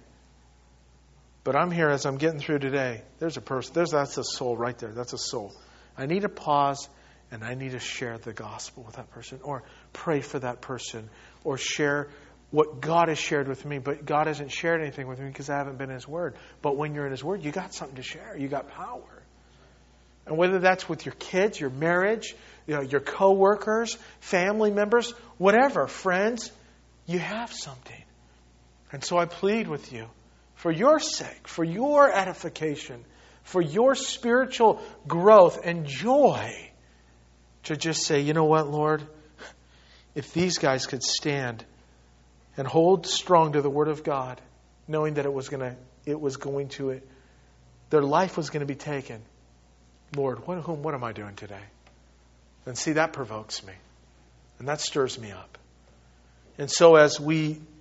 S1: But I'm here as I'm getting through today. There's a person, there's that's a soul right there. That's a soul. I need to pause and I need to share the gospel with that person or pray for that person or share what God has shared with me, but God hasn't shared anything with me because I haven't been in His Word. But when you're in His Word, you got something to share. You got power. And whether that's with your kids, your marriage, you know, your co-workers, family members, whatever, friends, you have something. And so I plead with you, for your sake, for your edification, for your spiritual growth and joy, to just say, you know what, Lord, if these guys could stand and hold strong to the Word of God, knowing that it was going to, it was going to, it, their life was going to be taken. Lord, what, whom, what am I doing today? And see, that provokes me. And that stirs me up. And so as we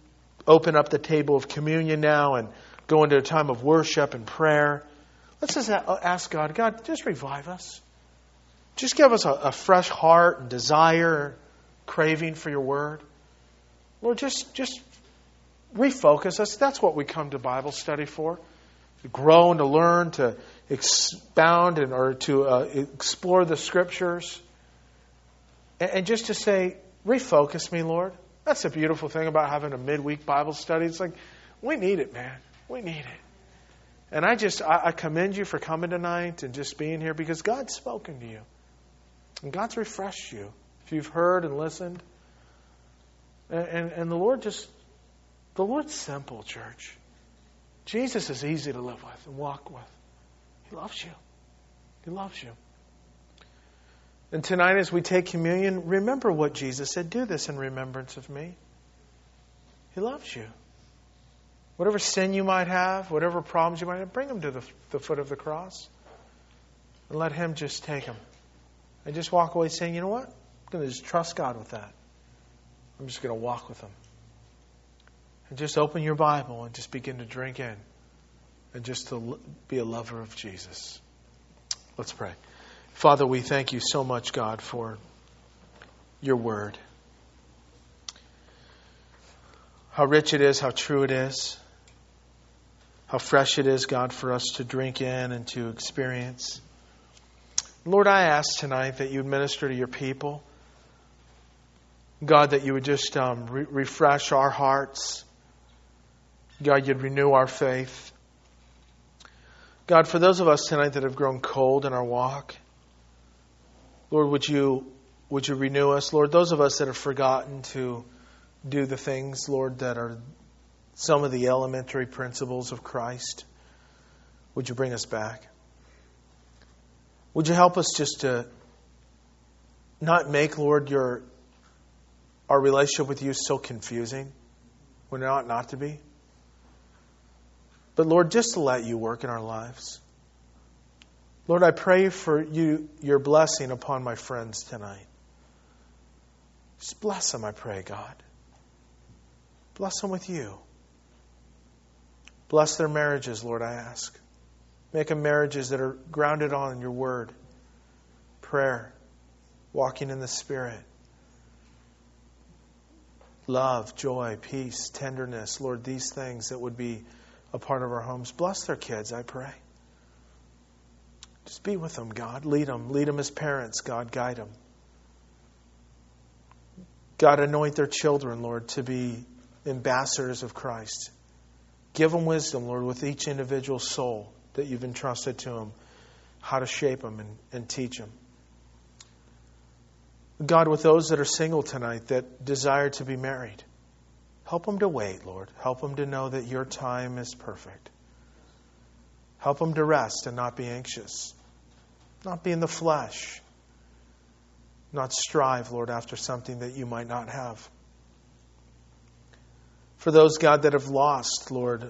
S1: open up the table of communion now and go into a time of worship and prayer, let's just ask God, God, just revive us. Just give us a, a fresh heart and desire, craving for your word. Lord, just, just refocus us. That's what we come to Bible study for. To grow and to learn, to expound and or to uh, explore the Scriptures. And, and just to say, refocus me, Lord. That's the beautiful thing about having a midweek Bible study. It's like, we need it, man. We need it. And I just, I, I commend you for coming tonight and just being here because God's spoken to you. And God's refreshed you. If you've heard and listened. And, and, and the Lord just, the Lord's simple, church. Jesus is easy to live with and walk with. He loves you. He loves you. And tonight as we take communion, remember what Jesus said. Do this in remembrance of me. He loves you. Whatever sin you might have, whatever problems you might have, bring them to the, the foot of the cross. And let Him just take them. And just walk away saying, you know what? I'm going to just trust God with that. I'm just going to walk with Him. And just open your Bible and just begin to drink in. And just to be a lover of Jesus. Let's pray. Father, we thank you so much, God, for your word. How rich it is, how true it is. How fresh it is, God, for us to drink in and to experience. Lord, I ask tonight that you would minister to your people. God, that you would just um, re- refresh our hearts. God, you'd renew our faith. God, for those of us tonight that have grown cold in our walk, Lord, would you would you renew us? Lord, those of us that have forgotten to do the things, Lord, that are some of the elementary principles of Christ, would you bring us back? Would you help us just to not make, Lord, your our relationship with you so confusing when it ought not to be? But Lord, just to let you work in our lives. Lord, I pray for you, your blessing upon my friends tonight. Just bless them, I pray, God. Bless them with you. Bless their marriages, Lord, I ask. Make them marriages that are grounded on your word, prayer, walking in the Spirit. Love, joy, peace, tenderness, Lord, these things that would be a part of our homes. Bless their kids, I pray. Just be with them, God. Lead them. Lead them as parents, God. Guide them. God, anoint their children, Lord, to be ambassadors of Christ. Give them wisdom, Lord, with each individual soul that you've entrusted to them, how to shape them and, and teach them. God, with those that are single tonight that desire to be married, help them to wait, Lord. Help them to know that your time is perfect. Help them to rest and not be anxious. Not be in the flesh. Not strive, Lord, after something that you might not have. For those, God, that have lost, Lord,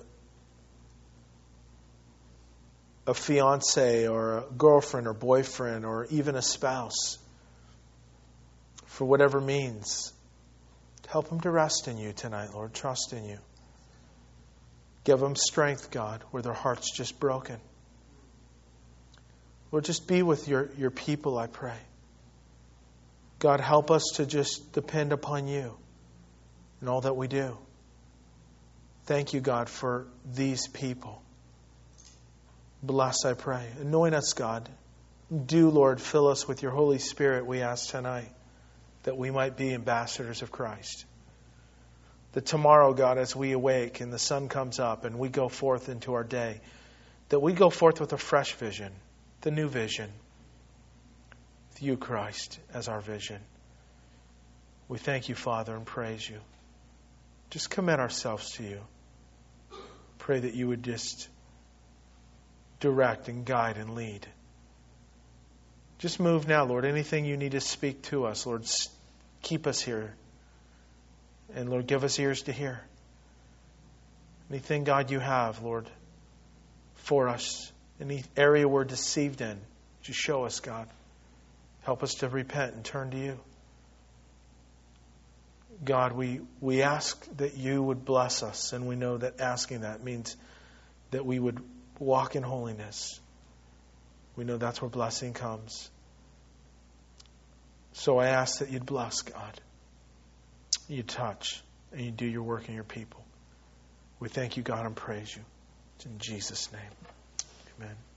S1: a fiance or a girlfriend or boyfriend or even a spouse, for whatever means, help them to rest in you tonight, Lord. Trust in you. Give them strength, God, where their heart's just broken. Lord, just be with your, your people, I pray. God, help us to just depend upon you in all that we do. Thank you, God, for these people. Bless, I pray. Anoint us, God. Do, Lord, fill us with your Holy Spirit, we ask tonight, that we might be ambassadors of Christ. That tomorrow, God, as we awake and the sun comes up and we go forth into our day, that we go forth with a fresh vision, the new vision, with you, Christ, as our vision. We thank you, Father, and praise you. Just commit ourselves to you. Pray that you would just direct and guide and lead. Just move now, Lord. Anything you need to speak to us, Lord, keep us here. And Lord, give us ears to hear. Anything, God, you have, Lord, for us. Any area we're deceived in, just show us, God. Help us to repent and turn to you. God, we, we ask that you would bless us, and we know that asking that means that we would walk in holiness. We know that's where blessing comes. So I ask that you'd bless, God. You touch, and you do your work in your people. We thank you, God, and praise you. It's in Jesus' name. Amen.